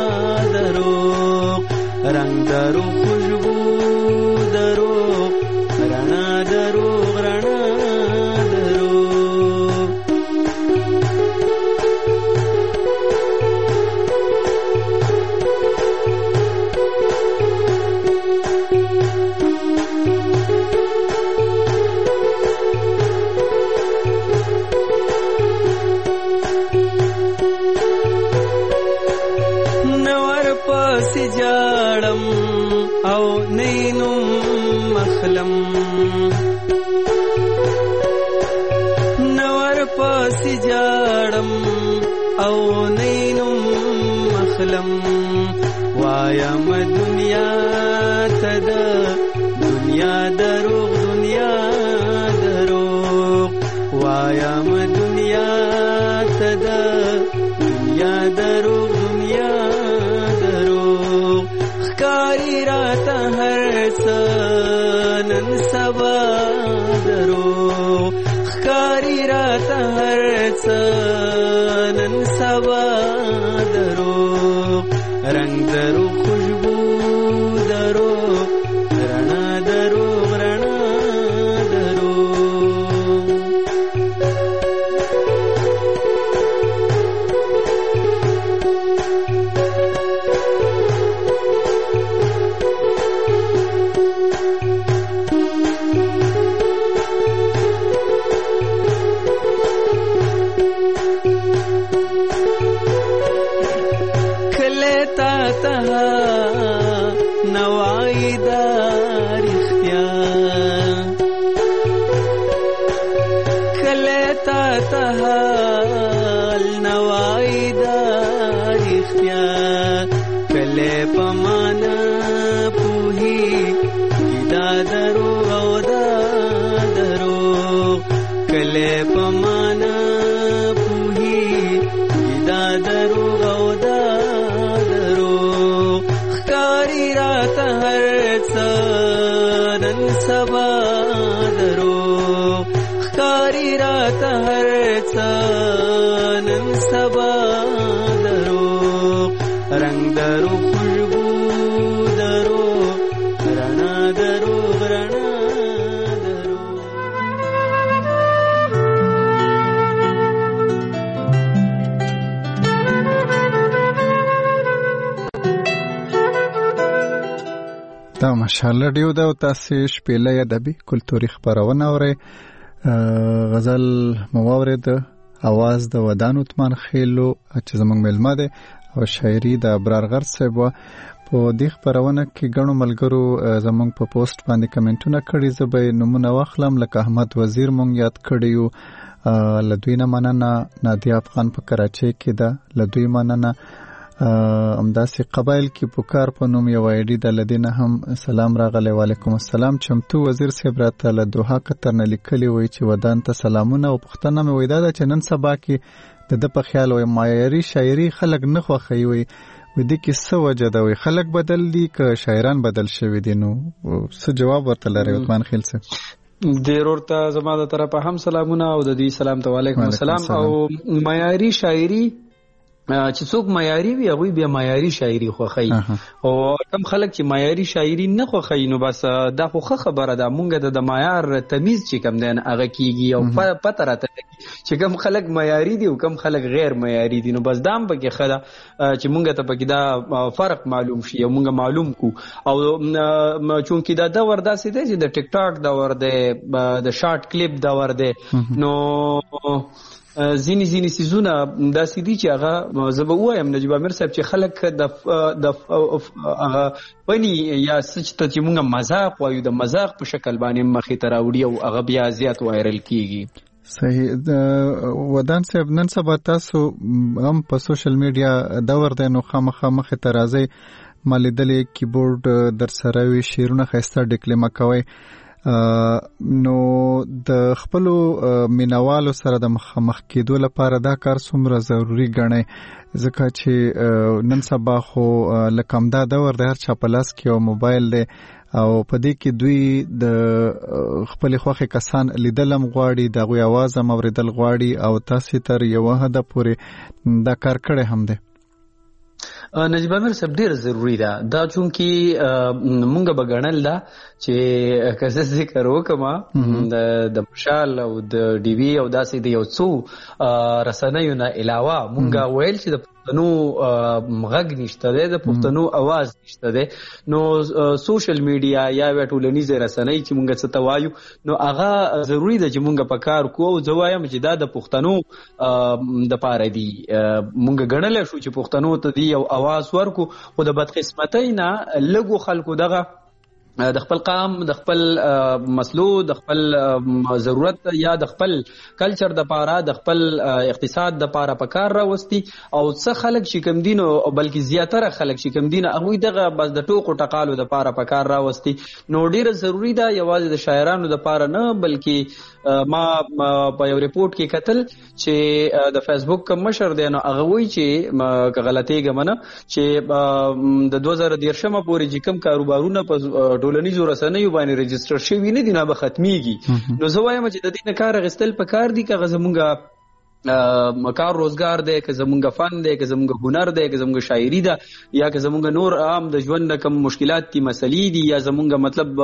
دروغ رنگ درو خوشبو درو رڼا دروغ رڼا دروغ جاړم او نینم مخلم نور پاس جاړم او نینم مخلم وایم دنیا تد دنیا دروغ دنیا دروغ وایم دنیا تد دنیا دروغ دنیا ښکاری راته هر څه نن سبا درو ښکاری راته هر څه نن سبا درو رنگ درو خوشبو درو رڼا درو رڼا درو سبا درو ښکاری راته هر څه نن سبا درو رنگ درو خوشبو درو رڼا درو رڼا درو دا ماشاءالله ډیو دا تاسو شپېلې ادبي کلتوري خبرونه اورئ غزل مواورد اواز د ودان عثمان خیلو چې زمونږ ملما ده او شاعري د ابرارغر صاحب په دې خبرونه کې ګڼو ملګرو زمونږ په پوسټ باندې کمنټونه کړي زبې نمونه واخلم لکه احمد وزیر مونږ یاد کړیو لدوی نه مننه نادیا افغان په کراچۍ کې ده لدوی مننه امداسي قبایل کې پکار په نوم یو ایډي د لدینه هم سلام راغلی وعلیکم السلام چمتو وزیر صاحب راته له دوحه قطر نه لیکلی وای چې ودان ته سلامونه او پښتنه مې وېدا چې نن سبا کې د د په خیال وای معیاري شاعري خلک نه خوښي وي ودې کې څه وجه ده وي خلک بدل دي که شاعران بدل شوي دي نو څه جواب ورته لري عثمان خیل صاحب د ورته زما د طرفه هم سلامونه او د دې سلام ته وعلیکم السلام. او معیاري شاعري چې څوک معیاري وي هغه بیا معیاري شاعري خوښي او کم خلک چې معیاري شاعري نه خوښي نو بس دا خو خبره ده مونږ د معیار تمیز چې کم دین هغه کیږي او پته راته چې کم خلک معیاري دي او کم خلک غیر معیاري دي نو بس دام پکې خدا چې مونږ ته پکې دا فرق معلوم شي او مونږ معلوم کو او چونکی دا د ور داسې دی چې د ټیک ټاک دا ور دی د شارټ کلیپ دا ور دی نو زینی زینی سیزونه دا سیدی چې هغه زبه وایم نجیب امیر صاحب چې خلک د د هغه پنی یا سچ ته چې مونږه مذاق وایو د مذاق په شکل باندې مخې ته راوړي او هغه بیا زیات وایرل کیږي. صحیح. ودان صاحب نن سبا تاسو هم په سوشل میډیا دور دی نو خامخا مخې ته راځي مالیدلې کیبورډ در سره وي شعرونه ښایسته ډیکلیمه کوئ نو د خپل مینوالو سره د مخامخ کېدو لپاره دا کار څومره ضروری ګڼئ ځکه چې نن سبا خو لکه همدا دور د هر چا په لاس کې یو موبایل دی او په دې کې دوی د خپلې خوښې کسان لیدل هم غواړي د هغوی اواز هم اورېدل غواړي او تاسې تر یوه حده پورې دا کار کړی هم دی. نجیب امیر صاحب ډیر ضروری ده دا چونکی مونږ به ګڼل ده چې که زه ذکر وکړم د مشال او د ډي وي او داسې د یو څو رسنیو نه علاوه مونږ ویل چې د پښتنو غږ نشته دی د پښتنو اواز نشته دی نو سوشل میډیا یا ټولنیزې رسنۍ چې مونږ څه ته وایو نو هغه ضروري ده چې مونږ په کار کوو. زه وایم چې دا د پښتنو دپاره دي مونږ ګڼلی شو چې پښتنو ته دی یو اواز ورکو خو د بدقسمتۍ نه لږو خلکو دغه د خپل قام د خپل مسلو د خپل ضرورت یا د خپل کلچر د پاره د خپل اقتصاد د پاره په کار راوستي او څه خلک چې کم دین او بلکې زیاتره خلک چې کم دین هغه دغه بس د ټوکو ټقالو د پاره په کار راوستي نو ډیره ضروری ده یوازې د شاعرانو د پاره نه بلکې ما په یو ریپورت کې کتل چې د فیسبوک کوم مشر دی نو هغه وایي چې غلطي ګمنه چې د دوه زره دیرشمه پورې چې کوم کاروبارونه په ټولنیزو رسنیو باندې رجسټر شوي نه دي نه به ختمیږي نو زه وایم چې د دې نه کار اخیستل پکار دي که زمونږ کار روزګار دی که زمونږ فن دی که زمونږ هنر دی که زمونږ شاعري ده یا که زمونږ نور عام د ژوند نه کوم مشکلات دي مسلې دي یا زمونږ مطلب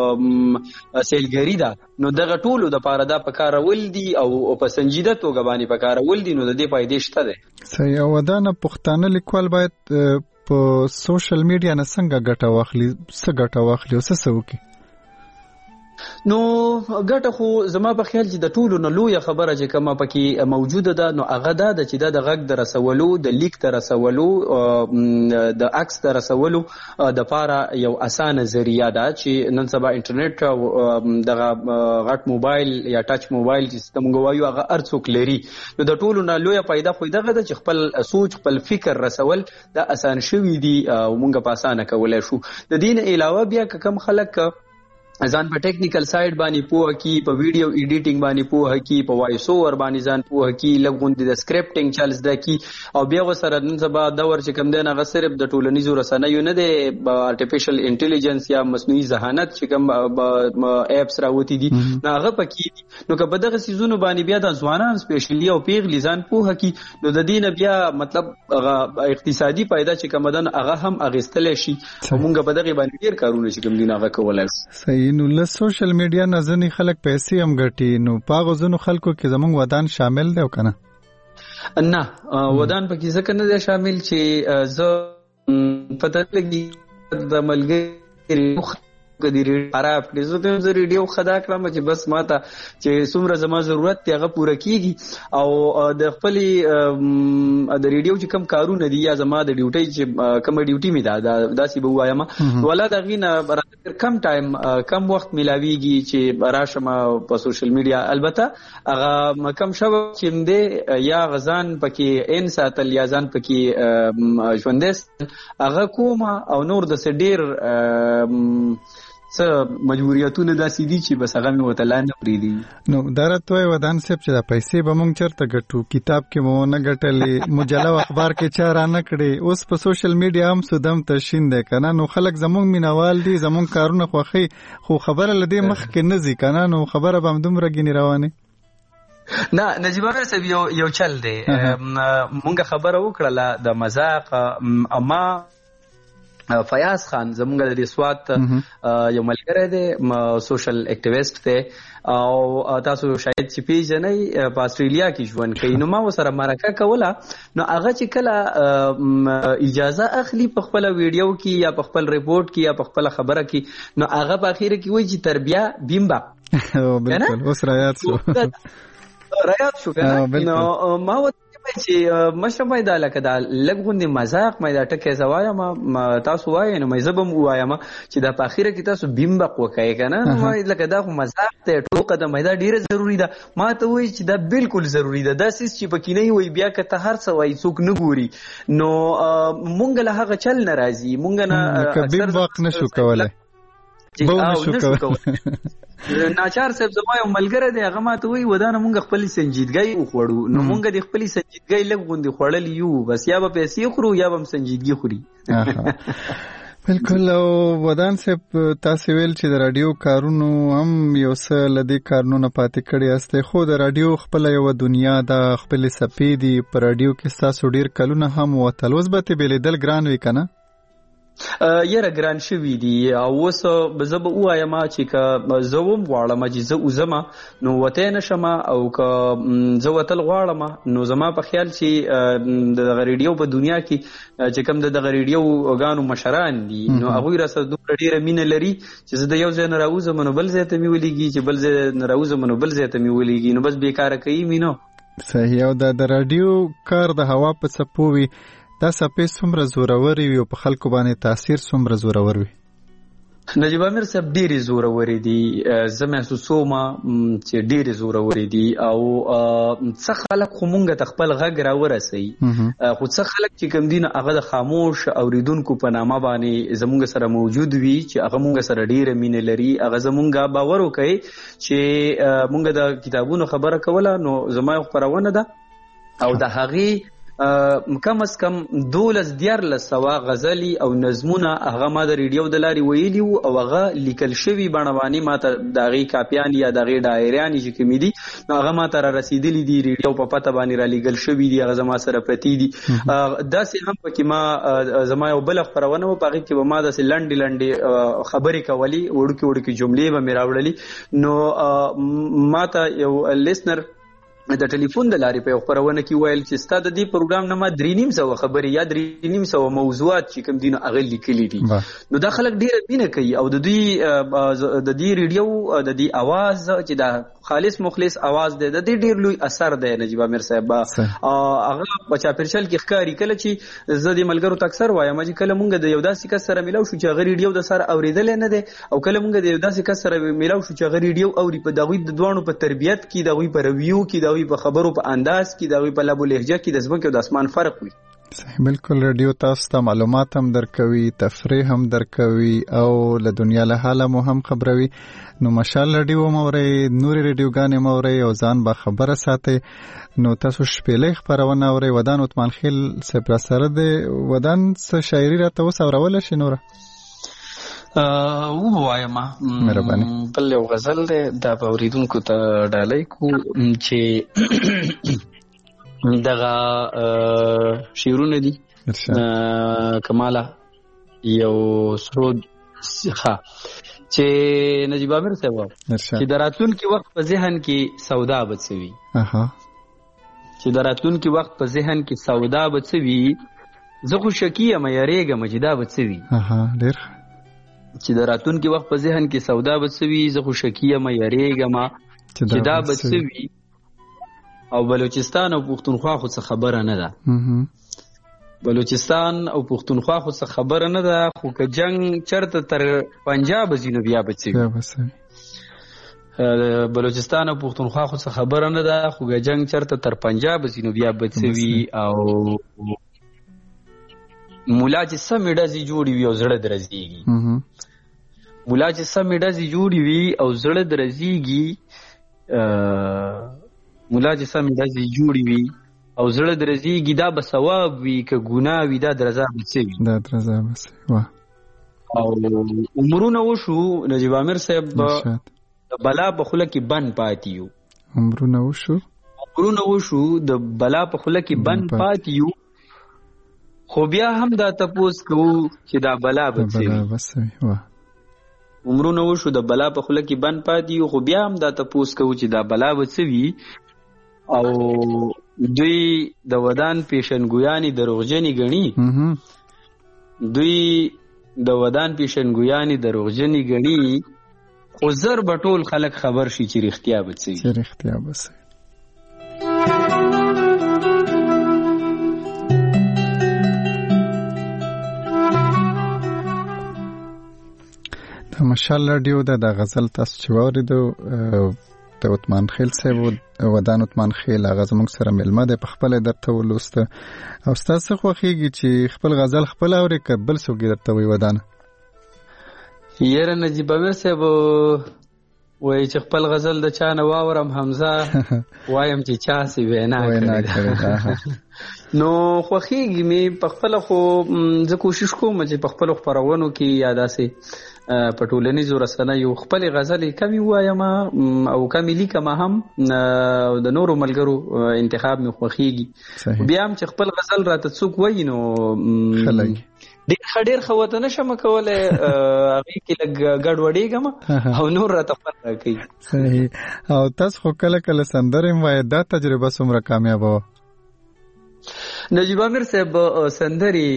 سیلګري ده نو دغه ټولو دپاره دا پکارول دي او په سنجیده توګه باندې پکارول دي نو د دې فایدې شته دی. صحیح. ودانه پښتانه لیکوال باید په سوشل میډیا نه څنګه ګټه واخلي څه ګټه واخلي او څه څه وکړي؟ نو ګټه خو زما په خیال چې د ټولو نه لویه خبره چې کومه پکې موجوده ده نو هغه دا ده چې دا د غږ د رسولو د لیک د رسولو د عکس د رسولو د پاره یو اسانه ذریعہ ده چې نن سبا انټرنیټ دغه غټ موبایل یا ټچ موبایل چې ستاسو موږ وایو هغه هر څوک لري نو د ټولو نه لویه پیدا خو دغه ده چې خپل سوچ خپل فکر رسول دا اسان شوی دی او موږ په اسانه کولای شو. د دین علاوه بیا کم خلک ځان په ټیکنیکل سایډ باندې پوهه کی په ویډیو ایډیټینګ باندې پوهه کی په وایس اوور باندې ځان پوهه کی لګوندې د سکرپټینګ چل زده کی او بیا وسره نن سبا دور چې کم دی هغه صرف د ټولنیزو رسنیو نه دی آرټیفیشل انټيليجنس یا مصنوعي ذهانت چې کوم اپس راوتی دي هغه پکې دي نو که په دغه سيزونو باندې بیا د ځوانان سپیشلی او پیغلي ځان پوهه کی نو د دین بیا مطلب اقتصادي پیدا چې کوم دن هغه هم اغستل شي موږ په دغه باندې ډیر کارونه چې کوم دین هغه کولای شي. نو له سوشل میډیا نه ځنې خلک پیسې هم ګټي نو په هغو ځینو خلکو کې زموږ ودان شامل دی او که نه؟ نه ودان پکې ځکه نه دی شامل چې زه پته لګي د ملګري که د ریډیو خراب کړي زه ته زه ریډیو خدا کړم چې بس ما ته چې څومره زما ضرورت دی هغه پوره کیږي او د خپلې د ریډیو چې کم کارونه دي یا زما د ډیوټۍ چې کومه ډیوټي مې ده داسې به ووایم ولا د هغې نه راته کم ټایم کم وخت میلاویږي چې راشم په سوشل میډیا البته هغه کم شوه چې دی یا غزان پکې ان ساتل یا ځان پکې ژوندی هغه کومه او نور داسې ډېر څه مجبوریتونه داسې دي چې بس هغه مې ورته لا نه پرېږدي. نو دا راته وایي ودان صاحب چې دا پیسې به موږ چېرته ګټو؟ کتاب کې مو ونه ګټلې، مجله او اخبار کې چا رانه کړې، اوس په سوشل میډیا هم سودم تشین دی که نه. نو خلک زموږ مینوال دي، زموږ کارونه خوښوي، خو خبره له دې مخکې نه ځي که نه. نو خبره به همدومره ګینې روانې. نه نجیب امیر صاحب یو یو چل دی. مونږ خبره وکړله د مذاق. اما فیاض خان زمونږ د سوات یو ملګری دی، سوشل اکټیویسټ دی، او تاسو شاید چې پیژنئ په استرالیا کې ژوند کوي. نو ما ورسره مرکه کوله. نو هغه چې کله اجازه اخلي په خپل ویډیو کې یا په خپل ریپورت کې یا په خپل خبره کې، نو هغه په اخر کې وایي چې تربیه بیمبا. بالکل اوس رایاد شو رایاد شو کنه. نو ما ورته چې مشرم دا لکه دا لږ غوندې مذاق مې دا ټکی زه وایم، تاسو وایئ نو مې زه به هم ووایم چې دا په اخره کې تاسو بیمبق وکئ که نه. نو لکه دا خو مذاق دی، ټوکه ده، مې دا ډېره ضروري ده. ما ته وایي چې دا بالکل ضروري ده. دا څیز چې پکې نه وي بیا که ته هر څه وایي څوک نه ګوري. نو مونږ له هغه چل نه راځي، مونږ نه بیمبق نه شو کولی، بو نه شو کولی. ناچار صاحب زما یو ملګری دی، هغه ماته وایي ودانه مونږ خپلې سنجیدګۍ وخوړو. نو مونږ د خپلې سنجیدګۍ لږ غوندې خوړل یو، بس یا به پیسې خورو یا به هم سنجیدګي خوري. بالکل. او ودان صاحب تاسې ویل چې د راډیو کارونو هم یو څه له دې کارونو نه پاتې کړي هستئ، خو د راډیو خپله یوه دنیا ده، خپلې څپې دي. په راډیو کې ستاسو ډېر کلونه هم وتل، اوس به ترې بېلېدل ګران وي که نه؟ یاره ګران شوي دي. او اوس زه به ووایم چې که زه هم غواړم چې زه وځم نو وتی نه شم، او که زه وتل غواړم نو زما په خیال چې د دغه ریډیو په دنیا کې چې کوم د دغه ریډیوګانو مشران دي نو هغوی راسره دومره ډېره مینه لري چې زه د یو ځای نه راوځم نو بل ځای ته مې ولیږي، چې بل ځای نه راوځم نو بل ځای ته مې ولیږي، نو بس بېکاره کوي مې نو. صحیح. او د راډیو کار د هوا په څپو وي، دا څپې څومره زورورې وي او په خلکو باندې تاثیر څومره زورور وي؟ نجیب امیر صاحب ډېرې زورورې دي، زه محسوسوم چې ډېرې زورورې دي. او څه خلک خو مونږ ته خپل غږ راورسوي، خو څه خلک چې کوم دي نو هغه د خاموش اورېدونکو په نامه باندې زمونږ سره موجود وي چې هغه مونږ سره ډېره مینه لري. هغه زمونږ باور وکوي چې مونږ د کتابونو خبره کوله نو زما یو خپرونه ده او د هغې کم از کم دولس دیارلس سوه غزلي او نظمونه هغه ما د ریډیو د لارې ویلي وو او هغه لیکل شوي بڼه باندې ما ته د هغې کاپیان یا د هغې ډایریانې چې کومې دي نو هغه ما ته را رسېدلي دي، ریډیو په پته باندې را لیږل شوي دي، هغه زما سره پرتې دي. داسې هم پکې ما زما یو بله خپرونه وه، په هغې کې به ما داسې لنډې لنډې خبرې کولې، وړوکې وړوکې جملې به مې راوړلې. نو ما ته یو لیسنر د ټلیفون د لارې په یو خپرونه کې ویل چې ستا د دې پروګرام نه ما درې نیم سوه خبرې یا درې نیم سوه موضوعات چې کوم دي نو هغه لیکلي دي. نو دا خلک ډېره مینه کوي او د دوی د دې ریډیو د دې اواز چې دا خالص مخلص اواز دی د دې ډېر لوی اثر دی نجیب امیر صاحب. هغه په چاپېرچل کې ښکاري کله چې زه د ملګرو ته اکثر وایم چې کله مونږ د یو داسې کس سره میلاو شو چې هغه ریډیو د سره اورېدلی نه دی او کله مونږ د یو داسې کس سره میلاو شو چې هغه ریډیو اوري، په د هغوی د دواړو په تربیت کې، د هغوی په رویو کې، د هغوی په خبرو په انداز کې، د هغوی په لب و لهجه کې د ځمکې او د اسمان فرق وي. صحیح. بالکل. رادیو تاسو ته معلومات هم درکوي، تفریح هم درکوي او له دنیا له حاله مو هم خبروي. نو مشال رادیو هم اورئ، نورې رادیوګانې هم اورئ او ځان با خبره ساتئ. نو تاسو شپېلۍ خپرونه اورئ. ودان عثمان خیل صاحب را سره دی. ودان څه شاعري راته اوس اورولی شي نوره؟ ووایم مهرباني. بل یو غزل دی دا به اورېدونکو ته ډالۍ کو چې دغه شعرونه دي کماله یو سرود ښه چې نجیب امیر صاحب چې د راتلونکي وخت په ذهن کې سودا به څه وي، چې د راتلونکي وخت په ذهن کې سودا به څه وي، زه خو شکي یم یارېږم چې دا به څه وي. ډېر چې د راتلونکي وخت په ذهن کې سودا به څه وي، زه خو شکي یم یارېږم چې دا به څه وي. او بلوچستان او پښتونخوا خو څه خبره نه ده، بلوچستان او پښتونخوا خو څه خبره نه ده، خو که جنگ چرته تر پنجاب ځي نو بیا به څه وي. بلوچستان او پښتونخوا خو څه خبره نه ده، خو که جنگ چرته تر پنجاب ځي نو بیا به څه وي. او مولا چې سمې ډزې جوړې وي او زړه درزېږي، ملا چې سمې ډزې جوړې وي او زړه درزیږي ملا چې سمې ډزې جوړې وي او زړه درزیږي دا به ثواب وي که ګناه وي دا درزا به څه وي دا درزا به څه وي. او عمرونه وشو نجیب عامر صاحب د بلا په خوله کې بند پاتې یو عمرونه وشو عمرونه وشو د بلا په خوله کې بند پاتې یو خو بیا هم دا تپوس کوو چې دا بلا به څه وي عمرونه وشو د بلا په خوله کې بند پاتې یو خو بیا هم دا تپوس کوو چې دا بلا به څه وي. او دوی د ودان پیشنګویانې دروغجنې ګڼي دوی د ودان پیشنګویانې دروغجنې ګڼي خو زر به ټول خلک خبر شي چې رښتیا به څه وي چې رښتیا به څه وي. د مشال راډیو د غزل تاسو چې واورېدو د عثمان خیل صاحب ودان عثمان خیل هغه زموږ سره مېلمه دی په خپله درته ولوسته او ستا څه خوښېږي چې خپل غزل خپل اورې که بل څوک یې درته وایي ودانه؟ یاره نجیب عامر صاحب وایي چې خپل غزل د چا نه واورم حمزه وایم چې چا سې وینا کړې نو خوښېږي مې په خپله خو زه کوشش کوم چې په خپلو خپرونو کې یا داسې په ټولنیزو رسنیو خپلې غزلې کمې ووایم او کمې لیکم هم او د نورو ملګرو انتخاب مې خوښېږي بیا هم چې خپل غزل راته څوک وایي نو ډېر ښه ډېر ښه ورته نه شم کولی هغې کې لږ ګډوډېږم او نور راته خوند راکوي. صحیح. او تاسو خو کله کله سندرې هم وایې دا تجربه څومره کامیابه وه؟ نجیب عامر صاحب سندرې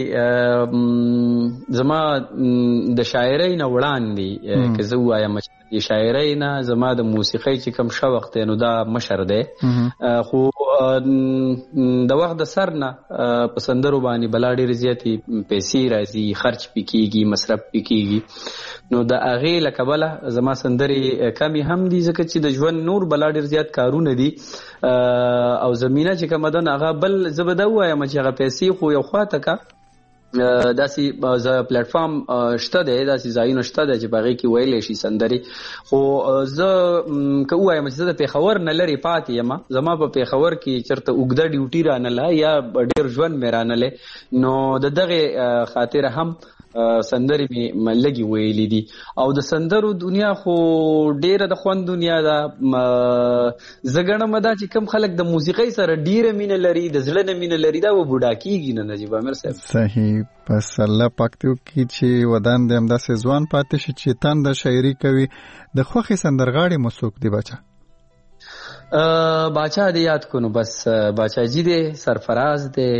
زما د شاعرۍ نه وړاندې که زه ووایم چې د شاعرۍ نه زما د موسیقۍ چې کوم شوق دی نو دا مشر دی خو د وخت د سر نه په سندرو باندې بلا ډېرې زیاتې پیسې راځي خرچ پې کېږي مصرف پې کېږي نو د هغې له کبله زما سندرې کمې هم دي ځکه چې د ژوند نور بلا ډېر زیات کارونه دي او زمینه چې کومه ده نو هغه بل زه به دا ووایم چې هغه پیسې خو یو خواته که داسې پلیټفارم شته دی داسې ځایونه شته دی چې په هغې کې ویلی شي سندرې خو زه که ووایم چې زه د پېښور نه لرې پاتې یم زما په پېښور کې چېرته اوږده ډیوټي رانله یا ډېر ژوند مې رانلی نو د دغې خاطره هم سندرې مې لږې ویلي دي او د سندرو دنیا خو ډېره د خوند دنیا ده زه ګڼم دا چې کوم خلک د موسیقۍ سره ډېره مینه لري د زړه نه مینه لري دا به بوډا کېږي نه نجیب عامر صاحب. صحیح. بس الله پاک دې وکړي چې ودان دې همداسې ځوان پاتې شي چې تنده شاعري کوي. د خوښې سندرغاړې مو څوک دی باچا؟ باچا دې یاد کړو نو بس باچاجي دی سرفراز دی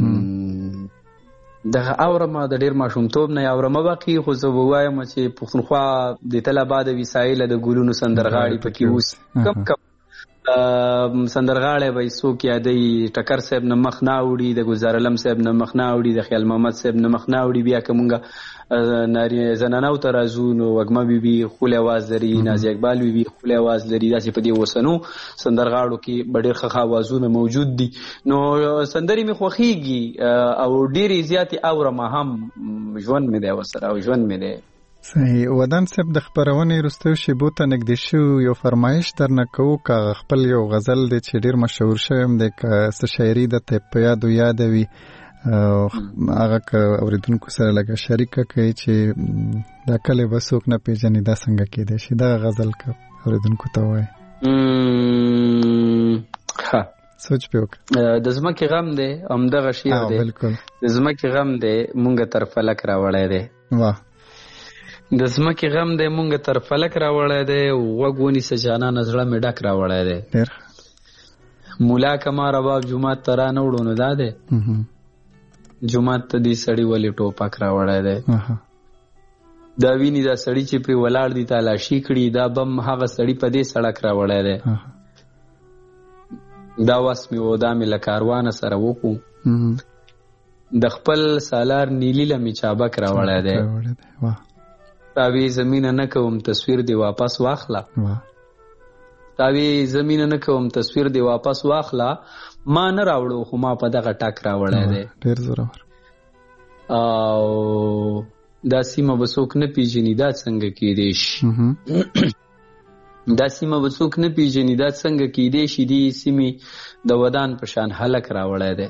دغه اورمه د ډېر ماشومتوب نه اورمه باقي خو زه به ووایم چې پښتونخوا د تل آباده وسایله د ګلونو سندرغاړي پکې اوس کم کم سندرغاړی به یې څوک یادوي ټکر صاحب نه مخ نه اوړي د ګلزار علم صاحب نه مخ نه اوړي د خیال محمد صاحب نه مخ نه اوړي بیا که مونږ زنانو ته راځو نو وږمه بیبي ښکلی اواز لري نازیه اقبال بیبي ښکلی اواز لري داسې په دې اوسنو سندرغاړو کې به ډېر ښه اوازونه موجود دي نو سندرې مې خوښېږي او ډېرې زیاتې اورم هم ژوند مې دی ورسره او ژوند مې دی. صحیح. ودان صاحب د خپرونې وروستیو شیبو ته نږدې شو یو فرمایش درنه کوو که خپل یو غزل دی چې ډېر مشهور شوی هم دی که څه شاعري درته په یادو یاده وي هغه که اورېدونکو سره لږه شریکه کوي چې دا کلی به څوک نه پېژني دا څنګه کېدی شي دغه غزل که اورېدونکو ته ووایي. ښه سوچ پې وکړه. د ځمکې غم دی همدغه شعر دی د ځمکې غم دی مونږ تر فلک راوړی دی. واه. د ځمکې غم دی مونږ تر فلک راوړی دی غوږ ونیسه جانانه زړه مې ډک راوړی دی. ډېر مولا که ما رباب جومات ته را نه وړو نو دا دی جومات ته دې سړي ولې ټوپک راوړی دی. دا ویني دا سړي چې پرې ولاړ دي تالاشي کړي دا بم هغه سړي په دې سړک راوړی دی. دا وس مې و دا مې له کاروانه سره وکړو د خپل سالار نیلي له مې چابک راوړی دی. تاوی زمینه نه کوم تصویر دی واپس واخله تاوی زمینه نه کوم تصویر دی واپس واخله ما نه راوړو خو ما په دغه ټک راوړی دی. ډېر زورور. او دا سیمه به څوک نه پیژني دا څنګه کېدی شي دا سیمه به څوک نه پیژني دا څنګه کېدی شي دې سیمې د ودان په شان هلک راوړی دی.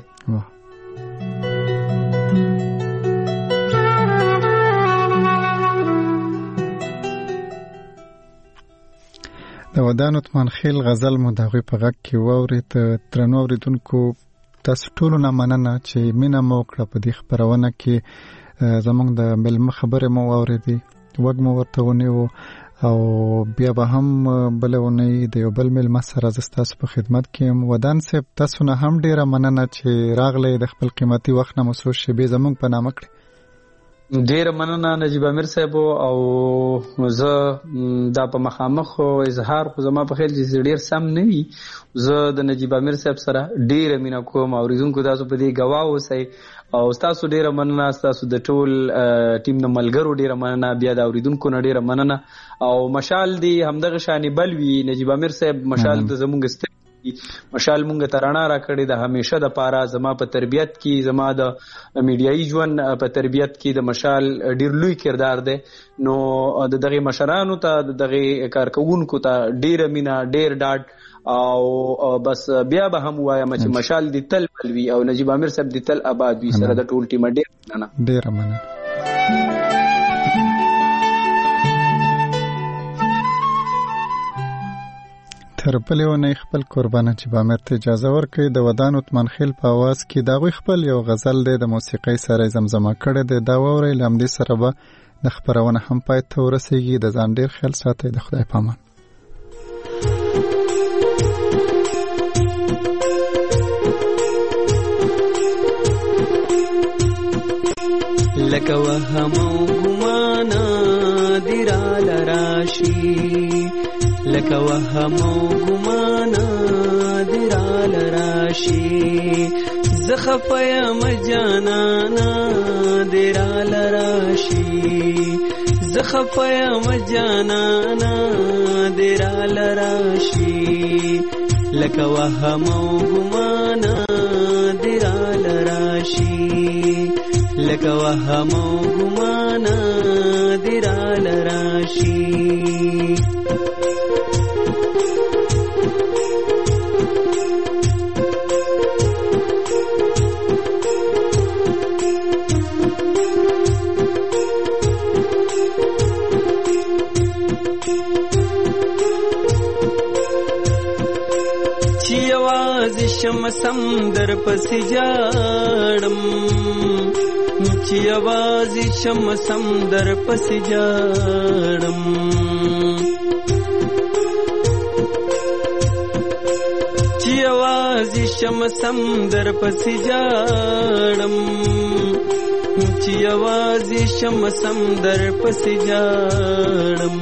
د ودان عثمان خیل غزل مو د هغوی په غږ کې واورېد. درنو اورېدونکو تاسو ټولو نه مننه چې مینه مو وکړه په دې خپرونه کې. زموږ د مېلمه خبرې مو واورېدې، وږ مو ورته ونیو او بیا به هم بله اونۍ د یو بل مېلمه سره زه ستاسو په خدمت کې یم. ودان صاحب تاسو نه هم ډېره مننه چې راغلی د خپل قیمتي وخت نه مو څو شېبې زموږ په نامه کړې. ډیره مننه نجیب امیر صاحب. او زه دا په مخامخ اظهار خو زما په خیال چې ډیر سم نه وي. زه د نجیب امیر صاحب سره ډیره مینه کوم. اوریدونکو تاسو په دې ګواه اوسئ. او تاسو ډیره مننه، تاسو د ټول ټیم نه ملګرو ډیره مننه، بیا د اوریدونکو نه ډیره مننه. او مشال دی همدغه شانې بل وي نجیب امیر صاحب. مشال د زموږ ست مشال مونږ ته رڼا راکړې د همیشه د پاره. زما په تربیت کې، زما د میډیایي ژوند په تربیت کې د مشال ډیر لوی کردار دی. نو د دغه مشرانو ته، د دغه کارکونکو ته ډیر مینا، ډیر ډاډ. او بس بیا به هم وایم چې مشال دی تل بلوي او نجیب امیر صاحب دی تل آباد وي. سره د ټول ټیم ډیر مننه. ډیر مننه. تر بلې اونۍ خپل قربانه چې به امیر ته اجازه ورکړي د ودان عثمان خیل په آواز کې د هغوی خپل یو غزل دی د موسیقۍ سره زمزمه کړی دی. دا واورئ. له همدې سره به د خپرونه هم پای ته ورسېږي. د ځان ډېر خیال ساتئ. د خدای په امان. لکه وهم او ګمانه دې راله راشي، لکه وهم او ګمانه دې راله راشي، زه خفه یم جانانه دې راله راشي، زه خفه یم جانانه دې راله راشي، لکه وهم او ګمانه دې راله راشي، لکه وهم او ګمانه دې راله راشي. چې یوازې شم سم در پسې جاړم، چې یوازې شم سم در پسې جاړم، چې یوازې شم سم در پسې جاړم، چې یوازې شم سم در پسې جاړم،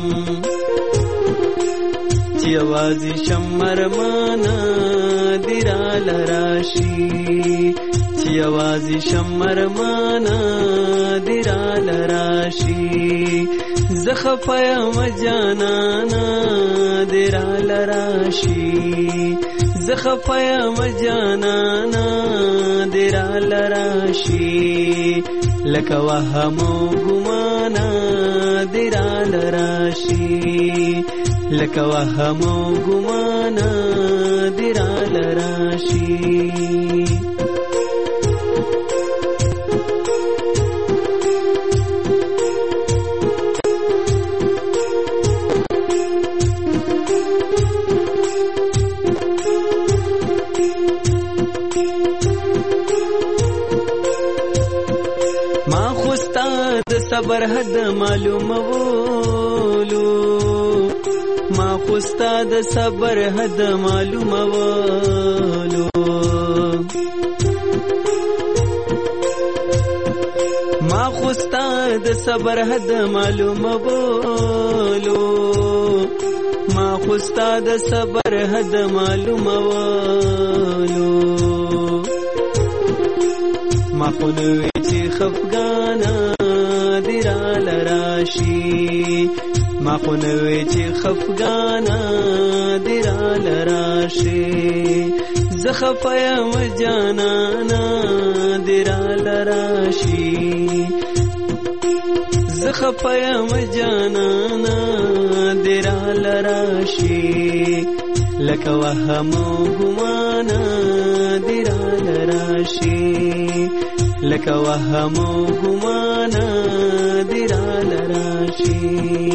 چې یوازې شم ارمانه دې راله راشي، چې یوازې شم ارمانه دې راله راشي، زه خفه یم جانانه دې راله راشي، زه خفه یم جانانه دې راله راشي، لکه وهم او ګمانه دې راله راشي، لکه وهم او ګمانه دې راله راشي. صبر حد معلومولو، ما خوستا د صبر حد معلومولو، ما خوستا د صبر حد معلومولو، ما خوستا د صبر حد معلومولو، ما خونوي چې خفګانه دې راله راشي، ما خو نوې چې خفګانه دې راله راشي، زه خفه یم جانانه دې راله راشي، خپایم جانانا درا لراشي لکه وهم ګمانا درا لراشي لکه وهم ګمانا درا لراشي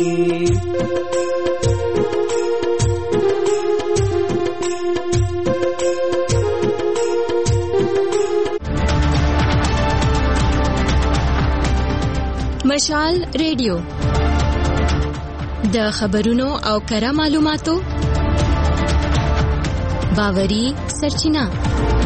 مشال ریډیو د خبرونو او کره معلوماتو باوري سرچینه